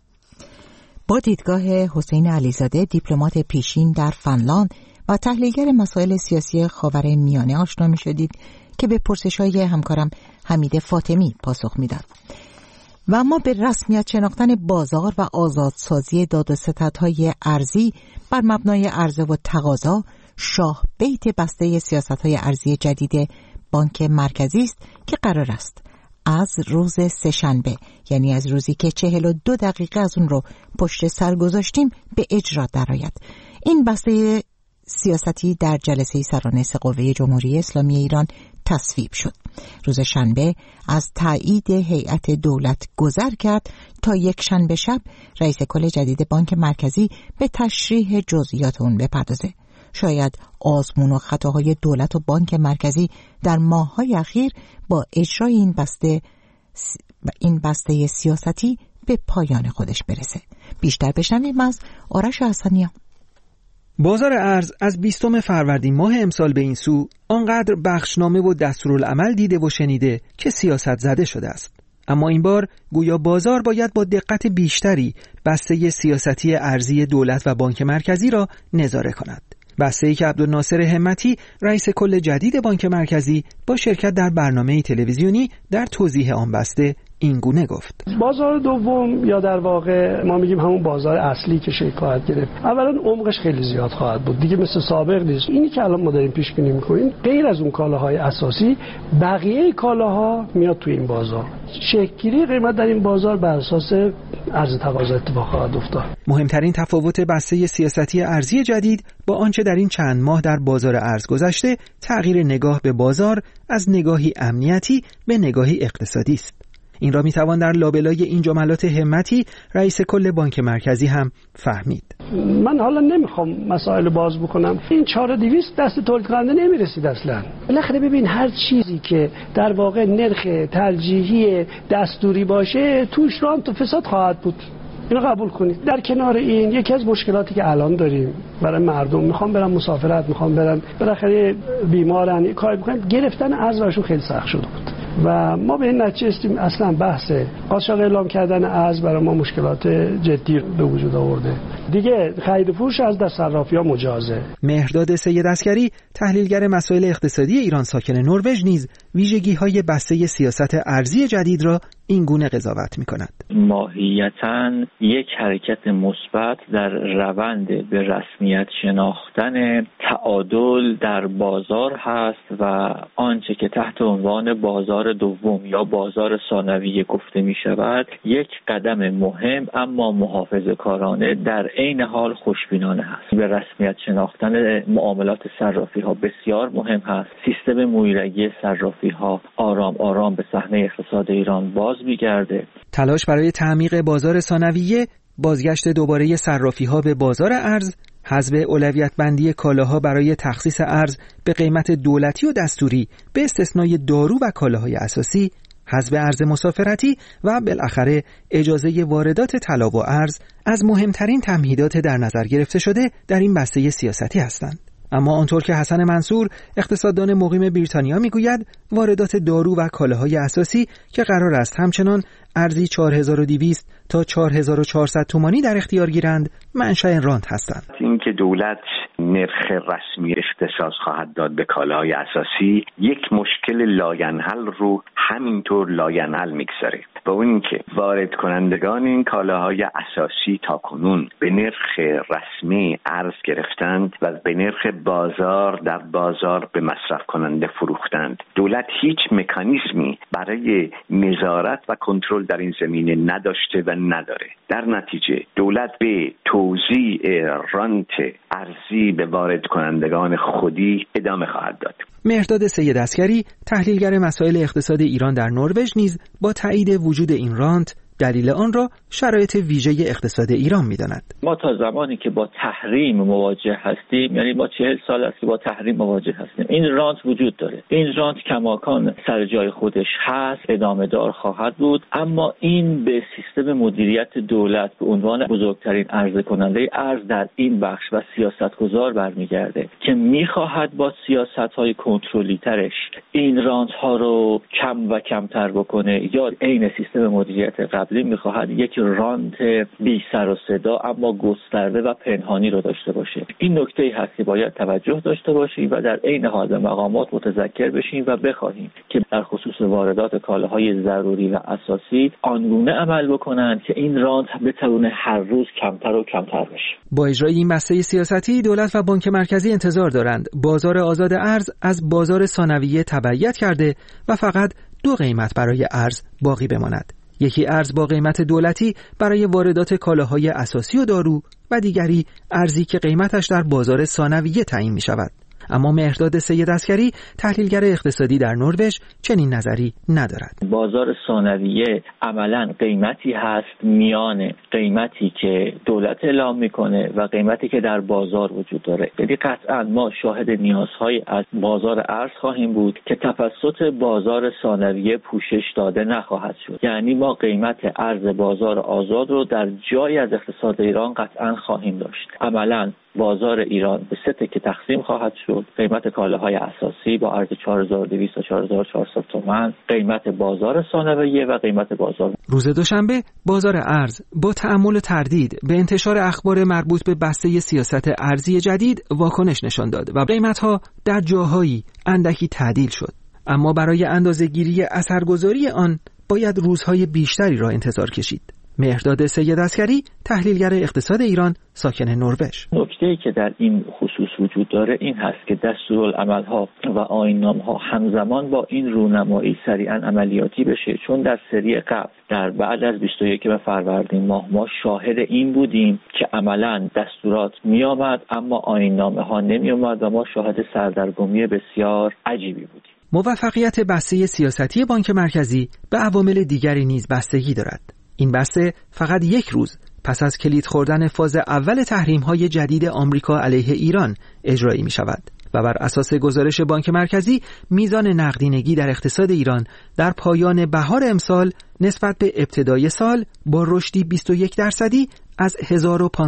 با دیدگاه حسین علیزاده، دیپلمات پیشین در فنلاند و تحلیلگر مسائل سیاسی خاورمیانه آشنا می‌شدید که به پرسش‌های همکارم حمید فاطمی پاسخ می‌داد. و اما به رسمیت شناختن بازار و آزادسازی داد و ستدهای ارزی بر مبنای عرضه و تقاضا، شاه بیت بسته سیاست‌های ارزی جدید بانک مرکزی است که قرار است از روز سه‌شنبه، یعنی از روزی که 42 دقیقه از اون رو پشت سر گذاشتیم، به اجرا درآید. این بسته سیاستی در جلسه سرآنست قوه جمهوری اسلامی ایران تصویب شد. روز شنبه از تایید هیئت دولت گذر کرد تا یک شنبه شب رئیس کل جدید بانک مرکزی به تشریح جزئیات اون بپردازه. شاید آزمون و خطاهای دولت و بانک مرکزی در ماه‌های اخیر با اجرای این بسته سیاستی به پایان خودش برسه. بیشتر بشنویم از آرش حسنیان. بازار ارز از 20 فروردین ماه امسال به این سو آنقدر بخشنامه و دستورالعمل دیده و شنیده که سیاست زده شده است. اما این بار گویا بازار باید با دقت بیشتری بسته سیاستی ارزی دولت و بانک مرکزی را نظاره کند. بسته‌ای که عبدالناصر همتی رئیس کل جدید بانک مرکزی با شرکت در برنامه تلویزیونی در توضیح آن بسته این گونه گفت: بازار دوم یا در واقع ما میگیم همون بازار اصلی که شکل خواهد گرفت، اولا عمقش خیلی زیاد خواهد بود، دیگه مثل سابق نیست. اینی که الان ما داریم پیش بینی می‌کنیم غیر از اون کالاهای اساسی، بقیه کالاها میاد تو این بازار. شکل‌گیری قیمت در این بازار بر اساس عرضه تقاضا اتفاق خواهد افتاد. مهمترین تفاوت بسته سیاستی ارزی جدید با آنچه در این چند ماه در بازار ارز گذشته، تغییر نگاه به بازار از نگاهی امنیتی به نگاهی اقتصادی است. این را میتوان در لابلای این جملات همتی رئیس کل بانک مرکزی هم فهمید. من حالا نمیخوام مسائل باز بکنم. این 4200 دست تولید کننده نمیرسید اصلا. بالاخره ببین هر چیزی که در واقع نرخ ترجیحی دستوری باشه توش رانت و فساد خواهد بود. اینو قبول کنید. در کنار این یکی از مشکلاتی که الان داریم برای مردم، میخوام برن مسافرت، میخوام برن بالاخره بیمارن، کار میکنن، گرفتن ارز براشون خیلی سخت شده بود. و ما به این نتیجه رسیدیم اصلا بحث قاچاق اعلام کردن ارز برای ما مشکلات جدی به وجود آورده. دیگه خرید و فروش از دست صرافی‌ها مجازه. مهرداد سید عسگری تحلیلگر مسائل اقتصادی ایران ساکن نروژ نیز ویژگی‌های بسته سیاست ارزی جدید را این گونه قضاوت می‌کند. ماهیتاً یک حرکت مثبت در روند به رسمیت شناختن تعادل در بازار هست و آنچه که تحت عنوان بازار دوم یا بازار ثانویه گفته می‌شود یک قدم مهم اما محافظه‌کارانه در عین حال خوشبینانه است. به رسمیت شناختن معاملات صرافی‌ها بسیار مهم است. سیستم مویرگی صرافی‌ها آرام آرام به صحنه اقتصاد ایران باز می‌گرده. تلاش برای تعمیق بازار ثانویه، بازگشت دوباره صرافی‌ها به بازار ارز، حذف اولویت بندی کالاها برای تخصیص ارز به قیمت دولتی و دستوری به استثنای دارو و کالاهای اساسی، حذف ارز مسافرتی و بالاخره اجازه واردات طلا و ارز از مهمترین تمهیدات در نظر گرفته شده در این بسته سیاستی هستند. اما آنطور که حسن منصور اقتصاددان مقیم بریتانیا میگوید، واردات دارو و کالاهای اساسی که قرار است همچنان ارزی 4200 تا 4400 تومانی در اختیار گیرند منشأ رانت هستند. اینکه دولت نرخ رسمی اختصاص خواهد داد به کالاهای اساسی یک مشکل لاینحل رو همینطور لاینحل میگذاره و اون اینکه وارد کنندگان این کالاهای اساسی تاکنون به نرخ رسمی ارز گرفتند و به نرخ بازار در بازار به مصرف کننده فروختند. دولت هیچ مکانیزمی برای نظارت و کنترل در این زمینه نداشته و نداره. در نتیجه دولت به توزیع رانت ارزی به وارد کنندگان خودی ادامه خواهد داد. مهرداد سید عسگری تحلیلگر مسائل اقتصاد ایران در نروژ نیز با تایید وجود این رانت دلیل آن را شرایط ویژه اقتصاد ایران می‌داند. ما تا زمانی که با تحریم مواجه هستیم، یعنی ما 40 سال است که با تحریم مواجه هستیم، این رانت وجود داره. این رانت کماکان سر جای خودش هست، ادامه دار خواهد بود، اما این به سیستم مدیریت دولت به عنوان بزرگترین عرضه کننده ارز در این بخش و سیاستگزار برمیگرده که می‌خواهد با سیاست‌های کنترلی ترش این رانت‌ها رو کم و کمتر بکنه یا عین سیستم مدیریت قبلی می‌خواهد یک رانت بی سر و صدا اما گسترده و پنهانی رو داشته باشه. این نکته‌ای هست که باید توجه داشته باشیم و در عین حال به مقامات متذکر بشیم و بخواهیم که در خصوص واردات کالاهای ضروری و اساسی آنگونه عمل بکنند که این رانت بتونه هر روز کمتر و کمتر بشه. با اجرای این بسته سیاستی دولت و بانک مرکزی انتظار دارند بازار آزاد ارز از بازار ثانویه تبعیت کرده و فقط دو قیمت برای ارز باقی بماند. یکی ارز با قیمت دولتی برای واردات کالاهای اساسی و دارو و دیگری ارزی که قیمتش در بازار ثانویه تعیین می شود. اما مهرداد سید عسگری تحلیلگر اقتصادی در نروژ چنین نظری ندارد. بازار ثانویه عملاً قیمتی هست میان قیمتی که دولت اعلام میکنه و قیمتی که در بازار وجود داره. یعنی قطعاً ما شاهد نیازهای از بازار ارز خواهیم بود که توسط بازار ثانویه پوشش داده نخواهد شد. یعنی ما قیمت ارز بازار آزاد رو در جای از اقتصاد ایران قطعاً خواهیم داشت. عملاً بازار ایران به سه تکه تقسیم خواهد شد. قیمت کالاهای اساسی با ارز 4200 تا 4400 تومان، قیمت بازار ثانویه و قیمت بازار. روز دوشنبه بازار ارز با تأمل و تردید به انتشار اخبار مربوط به بسته سیاست ارزی جدید واکنش نشان داد و قیمت‌ها در جاهایی اندکی تعدیل شد. اما برای اندازه‌گیری اثرگذاری آن باید روزهای بیشتری را انتظار کشید. مهرداد سید عسگری تحلیلگر اقتصاد ایران ساکن نروژ. نکته‌ای که در این خصوص وجود داره این هست که دستورالعمل‌ها و آیین‌نامه‌ها همزمان با این رونمایی سریعاً عملیاتی بشه، چون در سری قبل در بعد از 21 فروردین ماه ما شاهد این بودیم که عملاً دستورات می‌آمد اما آیین‌نامه‌ها نمی‌آمد و ما شاهد سردرگمی بسیار عجیبی بودیم. موفقیت بسته سیاستی بانک مرکزی به عوامل دیگری نیز بستگی دارد. این بسته فقط یک روز پس از کلید خوردن فاز اول تحریم‌های جدید آمریکا علیه ایران اجرایی می شود و بر اساس گزارش بانک مرکزی میزان نقدینگی در اقتصاد ایران در پایان بهار امسال نسبت به ابتدای سال با رشدی 21% از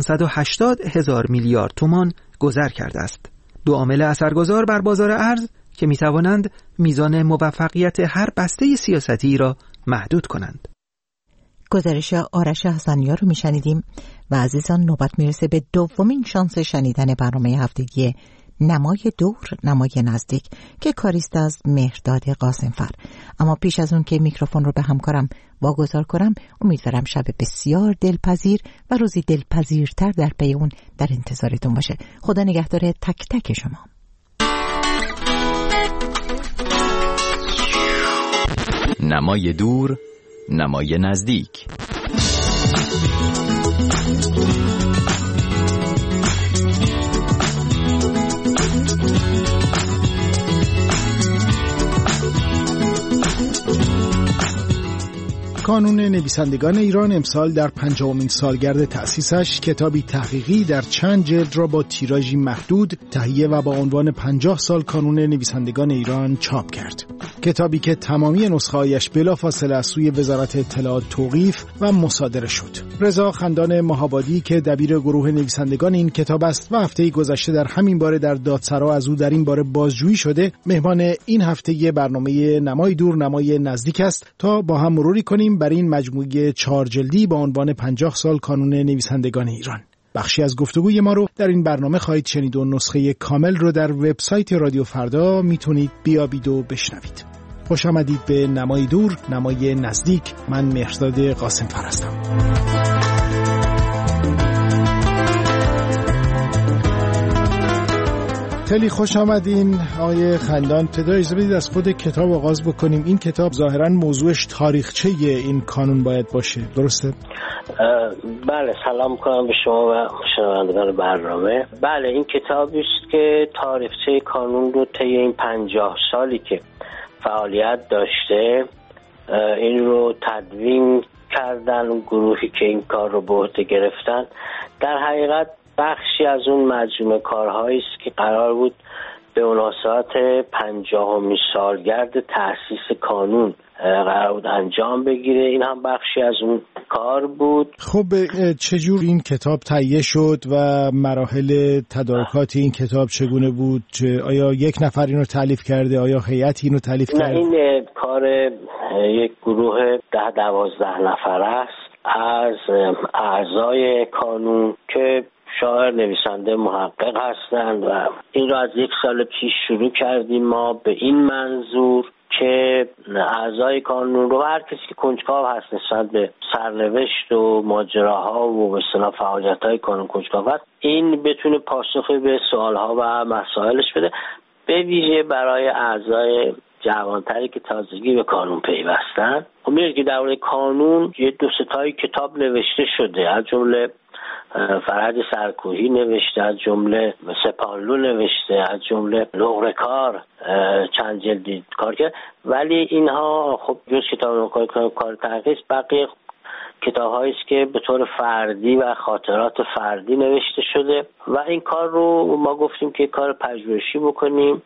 1580 هزار میلیارد تومان گذر کرده است. دو عامل اثرگذار بر بازار ارز که میتوانند میزان موفقیت هر بسته سیاستی را محدود کنند. گزارش آرش حسنیار رو میشنیدیم و عزیزان نوبت میرسه به دومین شانس شنیدن برنامه هفتگی نمای دور نمای نزدیک که کاریست از مهرداد قاسمفر. اما پیش از اون که میکروفون رو به همکارم واگذار کنم، امیدوارم شب بسیار دلپذیر و روزی دلپذیرتر در پی اون در انتظارتون باشه. خدا نگهدار تک تک شما. نمای دور نمای نزدیک. کانون نویسندگان ایران امسال در 50مین سالگرد تأسیسش کتابی تحقیقی در چند جلد را با تیراژی محدود تهیه و با عنوان 50 سال کانون نویسندگان ایران چاپ کرد. کتابی که تمامی نسخه‌هایش بلافاصله از سوی وزارت اطلاعات توقیف و مصادره شد. رضا خندان ماه‌آبادی که دبیر گروه نویسندگان این کتاب است و هفته گذشته در همین باره در دادسرا از او در این باره بازجویی شده، مهمان این هفته برنامه نمای دور نمای نزدیک است تا با هم مروری کنیم بر این مجموعه 4 جلدی با عنوان 50 سال کانون نویسندگان ایران. بخشی از گفتگوی ما رو در این برنامه خواهید شنید و نسخه کامل رو در وبسایت رادیو فردا میتونید بیابید و بشنوید. خوش آمدید به نمای دور نمای نزدیک. من مهرداد قاسمفر هستم. خیلی خوش آمدین آقای خندان. ابتدا اجازه بدید از خود کتاب آغاز بکنیم. این کتاب ظاهراً موضوعش تاریخچه این کانون باید باشه، درسته؟ بله، سلام کنم به شما و شنوندگان برنامه. بله، این کتابی است که تاریخچه کانون رو طی این 50 سالی که فعالیت داشته این رو تدوین کردن. گروهی که این کار رو به عهده گرفتن در حقیقت بخشی از اون مجموعه کارهایی است که قرار بود به مناسبت 50مین سالگرد تأسیس کانون قرار بود انجام بگیره. این هم بخشی از اون کار بود. خب چجور این کتاب تهیه شد و مراحل تدارکات این کتاب چگونه بود؟ آیا یک نفر اینو تالیف کرده؟ آیا هیئتی اینو تالیف کرده؟ نه، این کار یک گروه 10-12 نفر است از اعضای کانون که شاعر، نویسنده، محقق هستند و این را از 1 سال پیش شروع کردیم ما به این منظور که اعضای کانون رو، هر کسی که کنجکاو هست نسبت به سرنوشت و ماجراها و به اصطلاح فعالیت‌های کانون کنجکاو هست، این بتونه پاسخی به سوالها و مسائلش بده، به ویژه برای اعضای جوانتری که تازگی به کانون پیوستن. می‌دونید که درباره کانون یه 2-3 کتاب نوشته شده، از جمله فرهاد سرکوهی نوشته، از جمله سپانلو نوشته، از جمله لغرکار چند جلدی کار کرد، ولی اینها خب جز کتاب کار تحقیق بقیه کتاب‌هایی است که به طور فردی و خاطرات فردی نوشته شده و این کار رو ما گفتیم که کار پژوهشی بکنیم،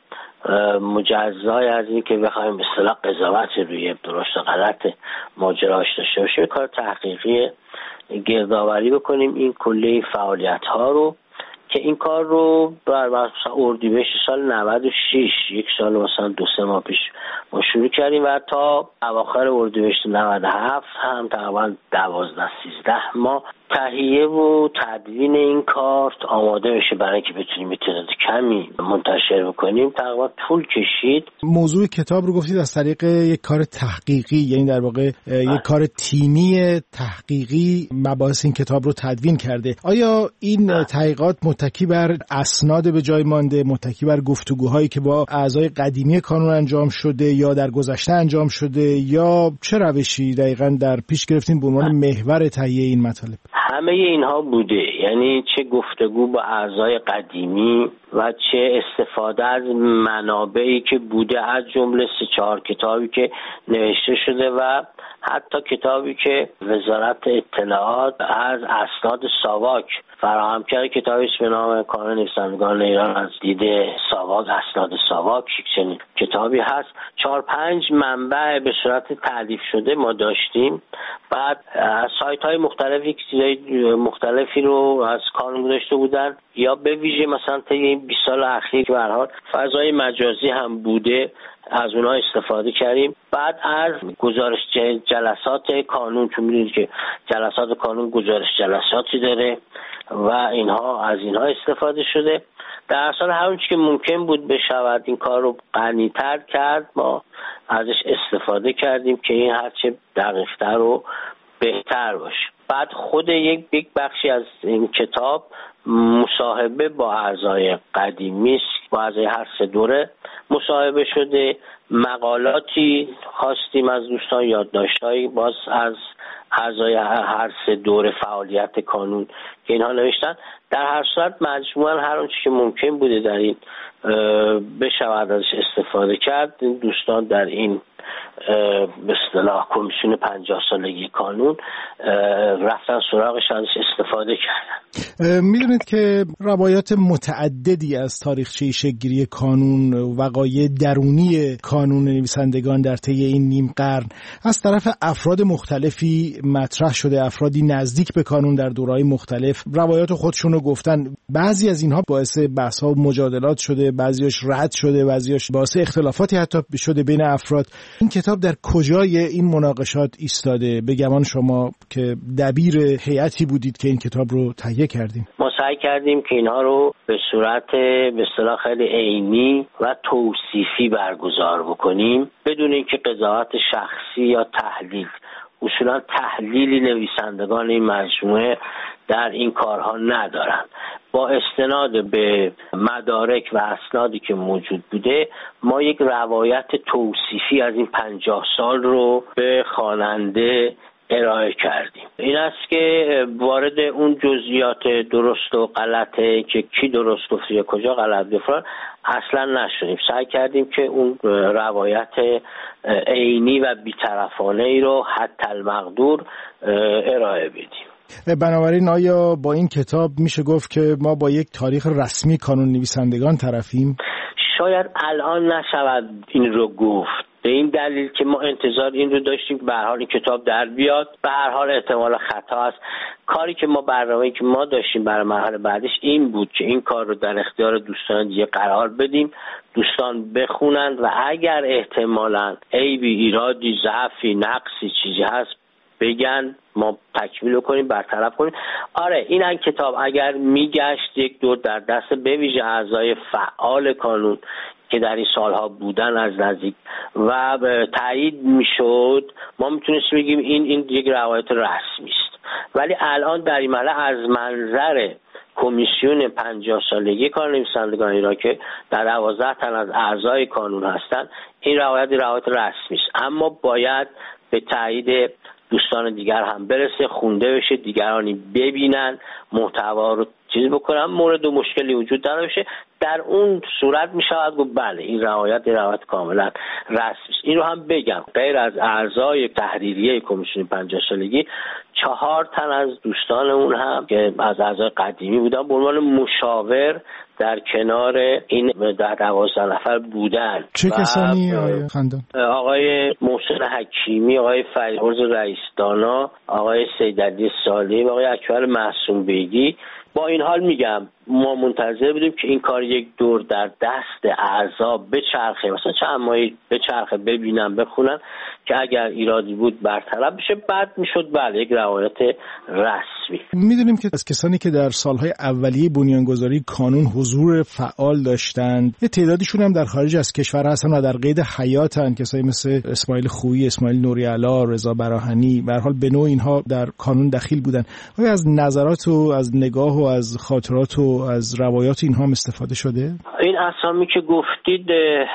مجزای از این که بخوایم به اصطلاح قضاوت روی درست و غلط ماجراش داشته باشیم، کار تحقیقی گردآوری بکنیم این کلی فعالیت‌ها رو، که این کار رو مثلا اردیبهشت سال 96، 1 سال مثلا 2-3 ماه پیش ما شروع کردیم و تا اواخر اردیبهشت 97 هم تقریبا 12-13 ماه تهیه و تدوین این کار آماده بشه برای اینکه بتونیم تعداد کمی منتشر بکنیم. تقریبا طول کشید. موضوع کتاب رو گفتید از طریق یک کار تحقیقی، یعنی در واقع یک کار تیمی تحقیقی مباحث این کتاب رو تدوین کرده. آیا این تحقیقات متکی بر اسناد به جای مانده، متکی بر گفتگوهایی که با اعضای قدیمی کانون انجام شده یا در گذشته انجام شده، یا چه روشی دقیقاً در پیش گرفتین به عنوان محور تهیه این مطالب؟ همه اینها بوده، یعنی چه گفتگو با اعضای قدیمی و چه استفاده از منابعی که بوده، از جمله 3-4 کتابی که نوشته شده و حتی کتابی که وزارت اطلاعات از اسناد ساواک فراهم کرده، کتابی به نام کانون نویسندگان ایران از دید ساواک، اسناد ساواک، چنین کتابی هست. 4-5 منبع به صورت تألیف شده ما داشتیم. بعد سایت های مختلفی که چیزای مختلفی رو از کانون گذاشته بودن، یا به ویژه مثلا طی این 20 سال اخیر که به هر حال فضای مجازی هم بوده از اونها استفاده کردیم. بعد از گزارش جلسات کانون، چون می‌دونید که جلسات کانون گزارش جلساتی داره و اینها از اینها استفاده شده. در اصل هر چیزی که ممکن بود بشود این کار رو غنی‌تر کرد ما ازش استفاده کردیم که این هرچه دقیق‌تر و بهتر باشه. بعد خود یک بخشی از این کتاب مصاحبه با اعضای قدیمی است، با اعضای هر سه دوره مصاحبه شده. مقالاتی خواستیم از دوستان، یادداشت‌هایی باز از اعضای هر سه دوره فعالیت کانون که اینها نوشتن. در هر صورت مجموعاً هر آنچه که ممکن بوده در این بشود ازش استفاده کرد. دوستان در این به اصطلاح کمیسیون 50 سالگی کانون رفتن سراغش ازش استفاده کردن. میدونید که روایات متعددی از تاریخچه شکل‌گیری کانون، وقایع درونی کانون نویسندگان در طی این نیم قرن از طرف افراد مختلفی مطرح شده، افرادی نزدیک به کانون در دوره‌های مختلف روایات خودشون رو گفتن. بعضی از اینها باعث بحث‌ها و مجادلات شده، بعضیاش رد شده، بعضیاش باعث اختلافاتی حتی شده بین افراد. این کتاب در کجای این مناقشات ایستاده؟ به گمان شما که دبیر هیئتی بودید که این کتاب رو تهیه کردیم. ما سعی کردیم که اینها رو به صورت به اصطلاح خیلی عینی و توصیفی برگزار بکنیم بدون اینکه قضاوت شخصی یا تحلیل. اصولا تحلیلی نویسندگان این مجموعه در این کارها ندارن. با استناد به مدارک و اسنادی که موجود بوده ما یک روایت توصیفی از این 50 سال رو به خواننده ارائه کردیم. این است که وارد اون جزئیات درست و غلطه که کی درست گفته یا کجا غلط گفته اصلا نشدیم. سعی کردیم که اون روایت عینی و بی‌طرفانه ای رو حتی المقدور ارائه بدیم. بنابراین آیا با این کتاب میشه گفت که ما با یک تاریخ رسمی کانون نویسندگان طرفیم؟ شاید الان نشود این رو گفت، به این دلیل که ما انتظار این رو داشتیم که به هر حال این کتاب در بیاد. به هر حال احتمال خطا است. کاری که ما برنامه‌ای که ما داشتیم برای مرحله بعدش این بود که این کار رو در اختیار دوستان دیگه قرار بدیم، دوستان بخونند و اگر احتمالاً عیبی، ایرادی، ضعفی، نقصی چیزی هست بگن، ما تکمیل کنیم، برطرف کنیم. آره این کتاب اگر میگشت یک دور در دست به ویژه اعضای فعال کانون که در این سالها بودن از نزدیک و تایید میشد، ما میتونستیم بگیم این یک روایت رسمی است. ولی الان در این مرحله از منظر کمیسیون 50 سالگی کانون نویسندگان ایران که در 12 تن از اعضای کانون هستند، این روایت رسمی است، اما باید به تایید دوستان دیگر هم برسه، خونده بشه، دیگرانی ببینن، محتوا رو چیز بکنن، مورد و مشکلی وجود نداره. در اون صورت می شود گفت بله این روایت کاملا رسمی است. این رو هم بگم غیر از اعضای تحریریه کمیسیون 50 سالگی 4 تن از دوستانمون هم که از اعضای قدیمی بودن به عنوان مشاور در کنار این 12 نفر بودن. چه کسانی آقای خندان؟ آقای محسن حکیمی، آقای فریدرضا رئیس‌دانا، آقای سیدعلی صالحی و آقای اکبر معصوم بیگی. با این حال میگم ما منتظر بودیم که این کار یک دور در دست اعضا بچرخه، مثلا چند ماهی بچرخه، ببینن، بخونن که اگر ایرادی بود برطرف بشه، بعد میشد بله یک روایت رسمی. میدونیم که از کسانی که در سالهای اولیه بنیانگذاری کانون حضور فعال داشتند یه تعدادیشون هم در خارج از کشور هستن و در قید حیاتن، کسایی مثل اسماعیل خویی، اسماعیل نوری‌علا، رضا براهنی، به هر حال به نوع اینها در کانون دخیل بودن. آیا از نظرات و از نگاه و از خاطرات و از روایات اینها هم استفاده شده؟ این اسامی که گفتید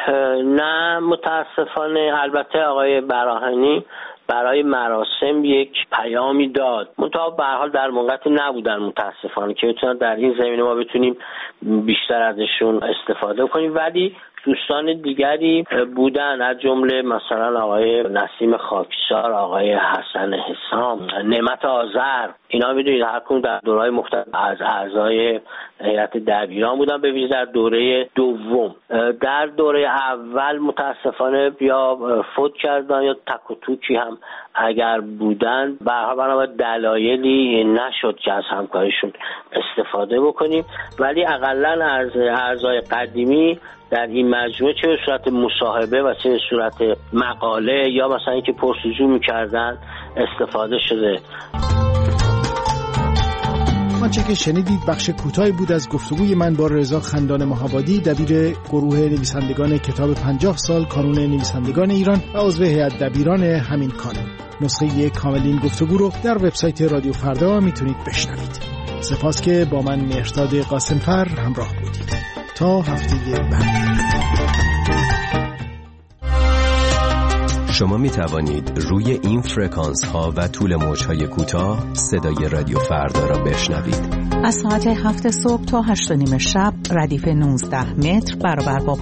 نه متاسفانه. البته آقای براهنی برای مراسم یک پیامی داد، منتها به هر حال در موقعیت نبودن متاسفانه که بتونن در این زمینه ما بتونیم بیشتر ازشون استفاده کنیم. ولی دوستان دیگری بودن از جمله مثلا آقای نسیم خاکسار، آقای حسن حسام، نعمت آذر. اینا میدونید هر کدوم در دوره‌های مختلف از اعضای هیئت دبیران بودن، به ویژه در دوره دوم. در دوره اول متاسفانه یا فوت کردن یا تک و توکی هم هم اگر بودن به هر حال دلایلی نشد که از همکاریشون استفاده بکنیم، ولی اقلا از ارزهای قدیمی در این مجموعه چه به صورت مصاحبه و چه به صورت مقاله یا مثلا اینکه پرسجو می‌کردن استفاده شده. آنچه که شنیدید بخش کوتاهی بود از گفتگوی من با رضا خندان مهابادی، دبیر گروه نویسندگان کتاب 50 سال کانون نویسندگان ایران و عضو هیئت دبیران همین کانون. نسخه کامل این گفتگو رو در وبسایت رادیو فردا میتونید بشنوید. سپاس که با من مهرداد قاسمفر همراه بودید. تا هفته بعد. شما می توانید روی این فرکانس ها و طول موج های کوتاه صدای رادیو فردا را بشنوید. از ساعت 7 صبح تا 8:30 شب ردیف 19 متر برابر با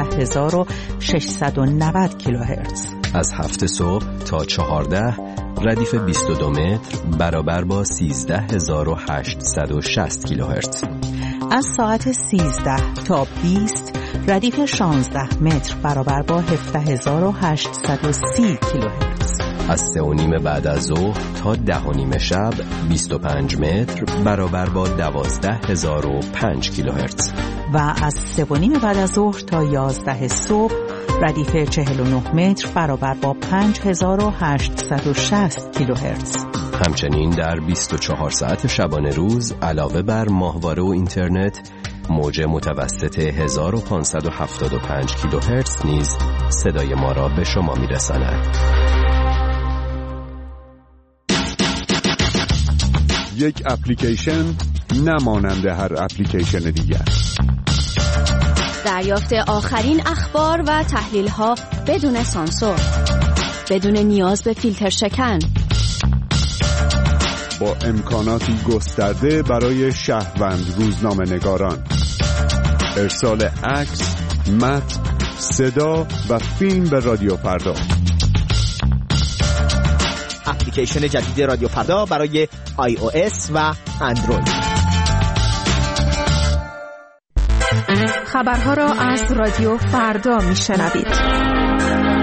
15690 کیلوهرتز. از 7 صبح تا 14 ردیف 22 متر برابر با 13860 کیلوهرتز. از ساعت 13 تا 20 ردیف 16 متر برابر با 17830 کیلوهرتز. از 3:30 بعد از ظهر تا 10:30 شب 25 متر برابر با 12005 کیلوهرتز. و از 3:30 بعد از ظهر تا 11 صبح ردیف 49 متر برابر با 5860 کیلوهرتز. همچنین در 24 ساعت شبانه روز علاوه بر ماهواره و اینترنت، موج متوسط 1575 کیلوهرتز نیز صدای ما را به شما میرساند. یک اپلیکیشن نمانند هر اپلیکیشن دیگر. دریافت آخرین اخبار و تحلیل‌ها بدون سانسور، بدون نیاز به فیلتر شکن، با امکاناتی گسترده برای شهروند روزنامه‌نگاران. ارسال عکس، متن، صدا و فیلم به رادیو فردا. اپلیکیشن جدید رادیو فردا برای iOS و اندروید. خبرها را از رادیو فردا میشنوید.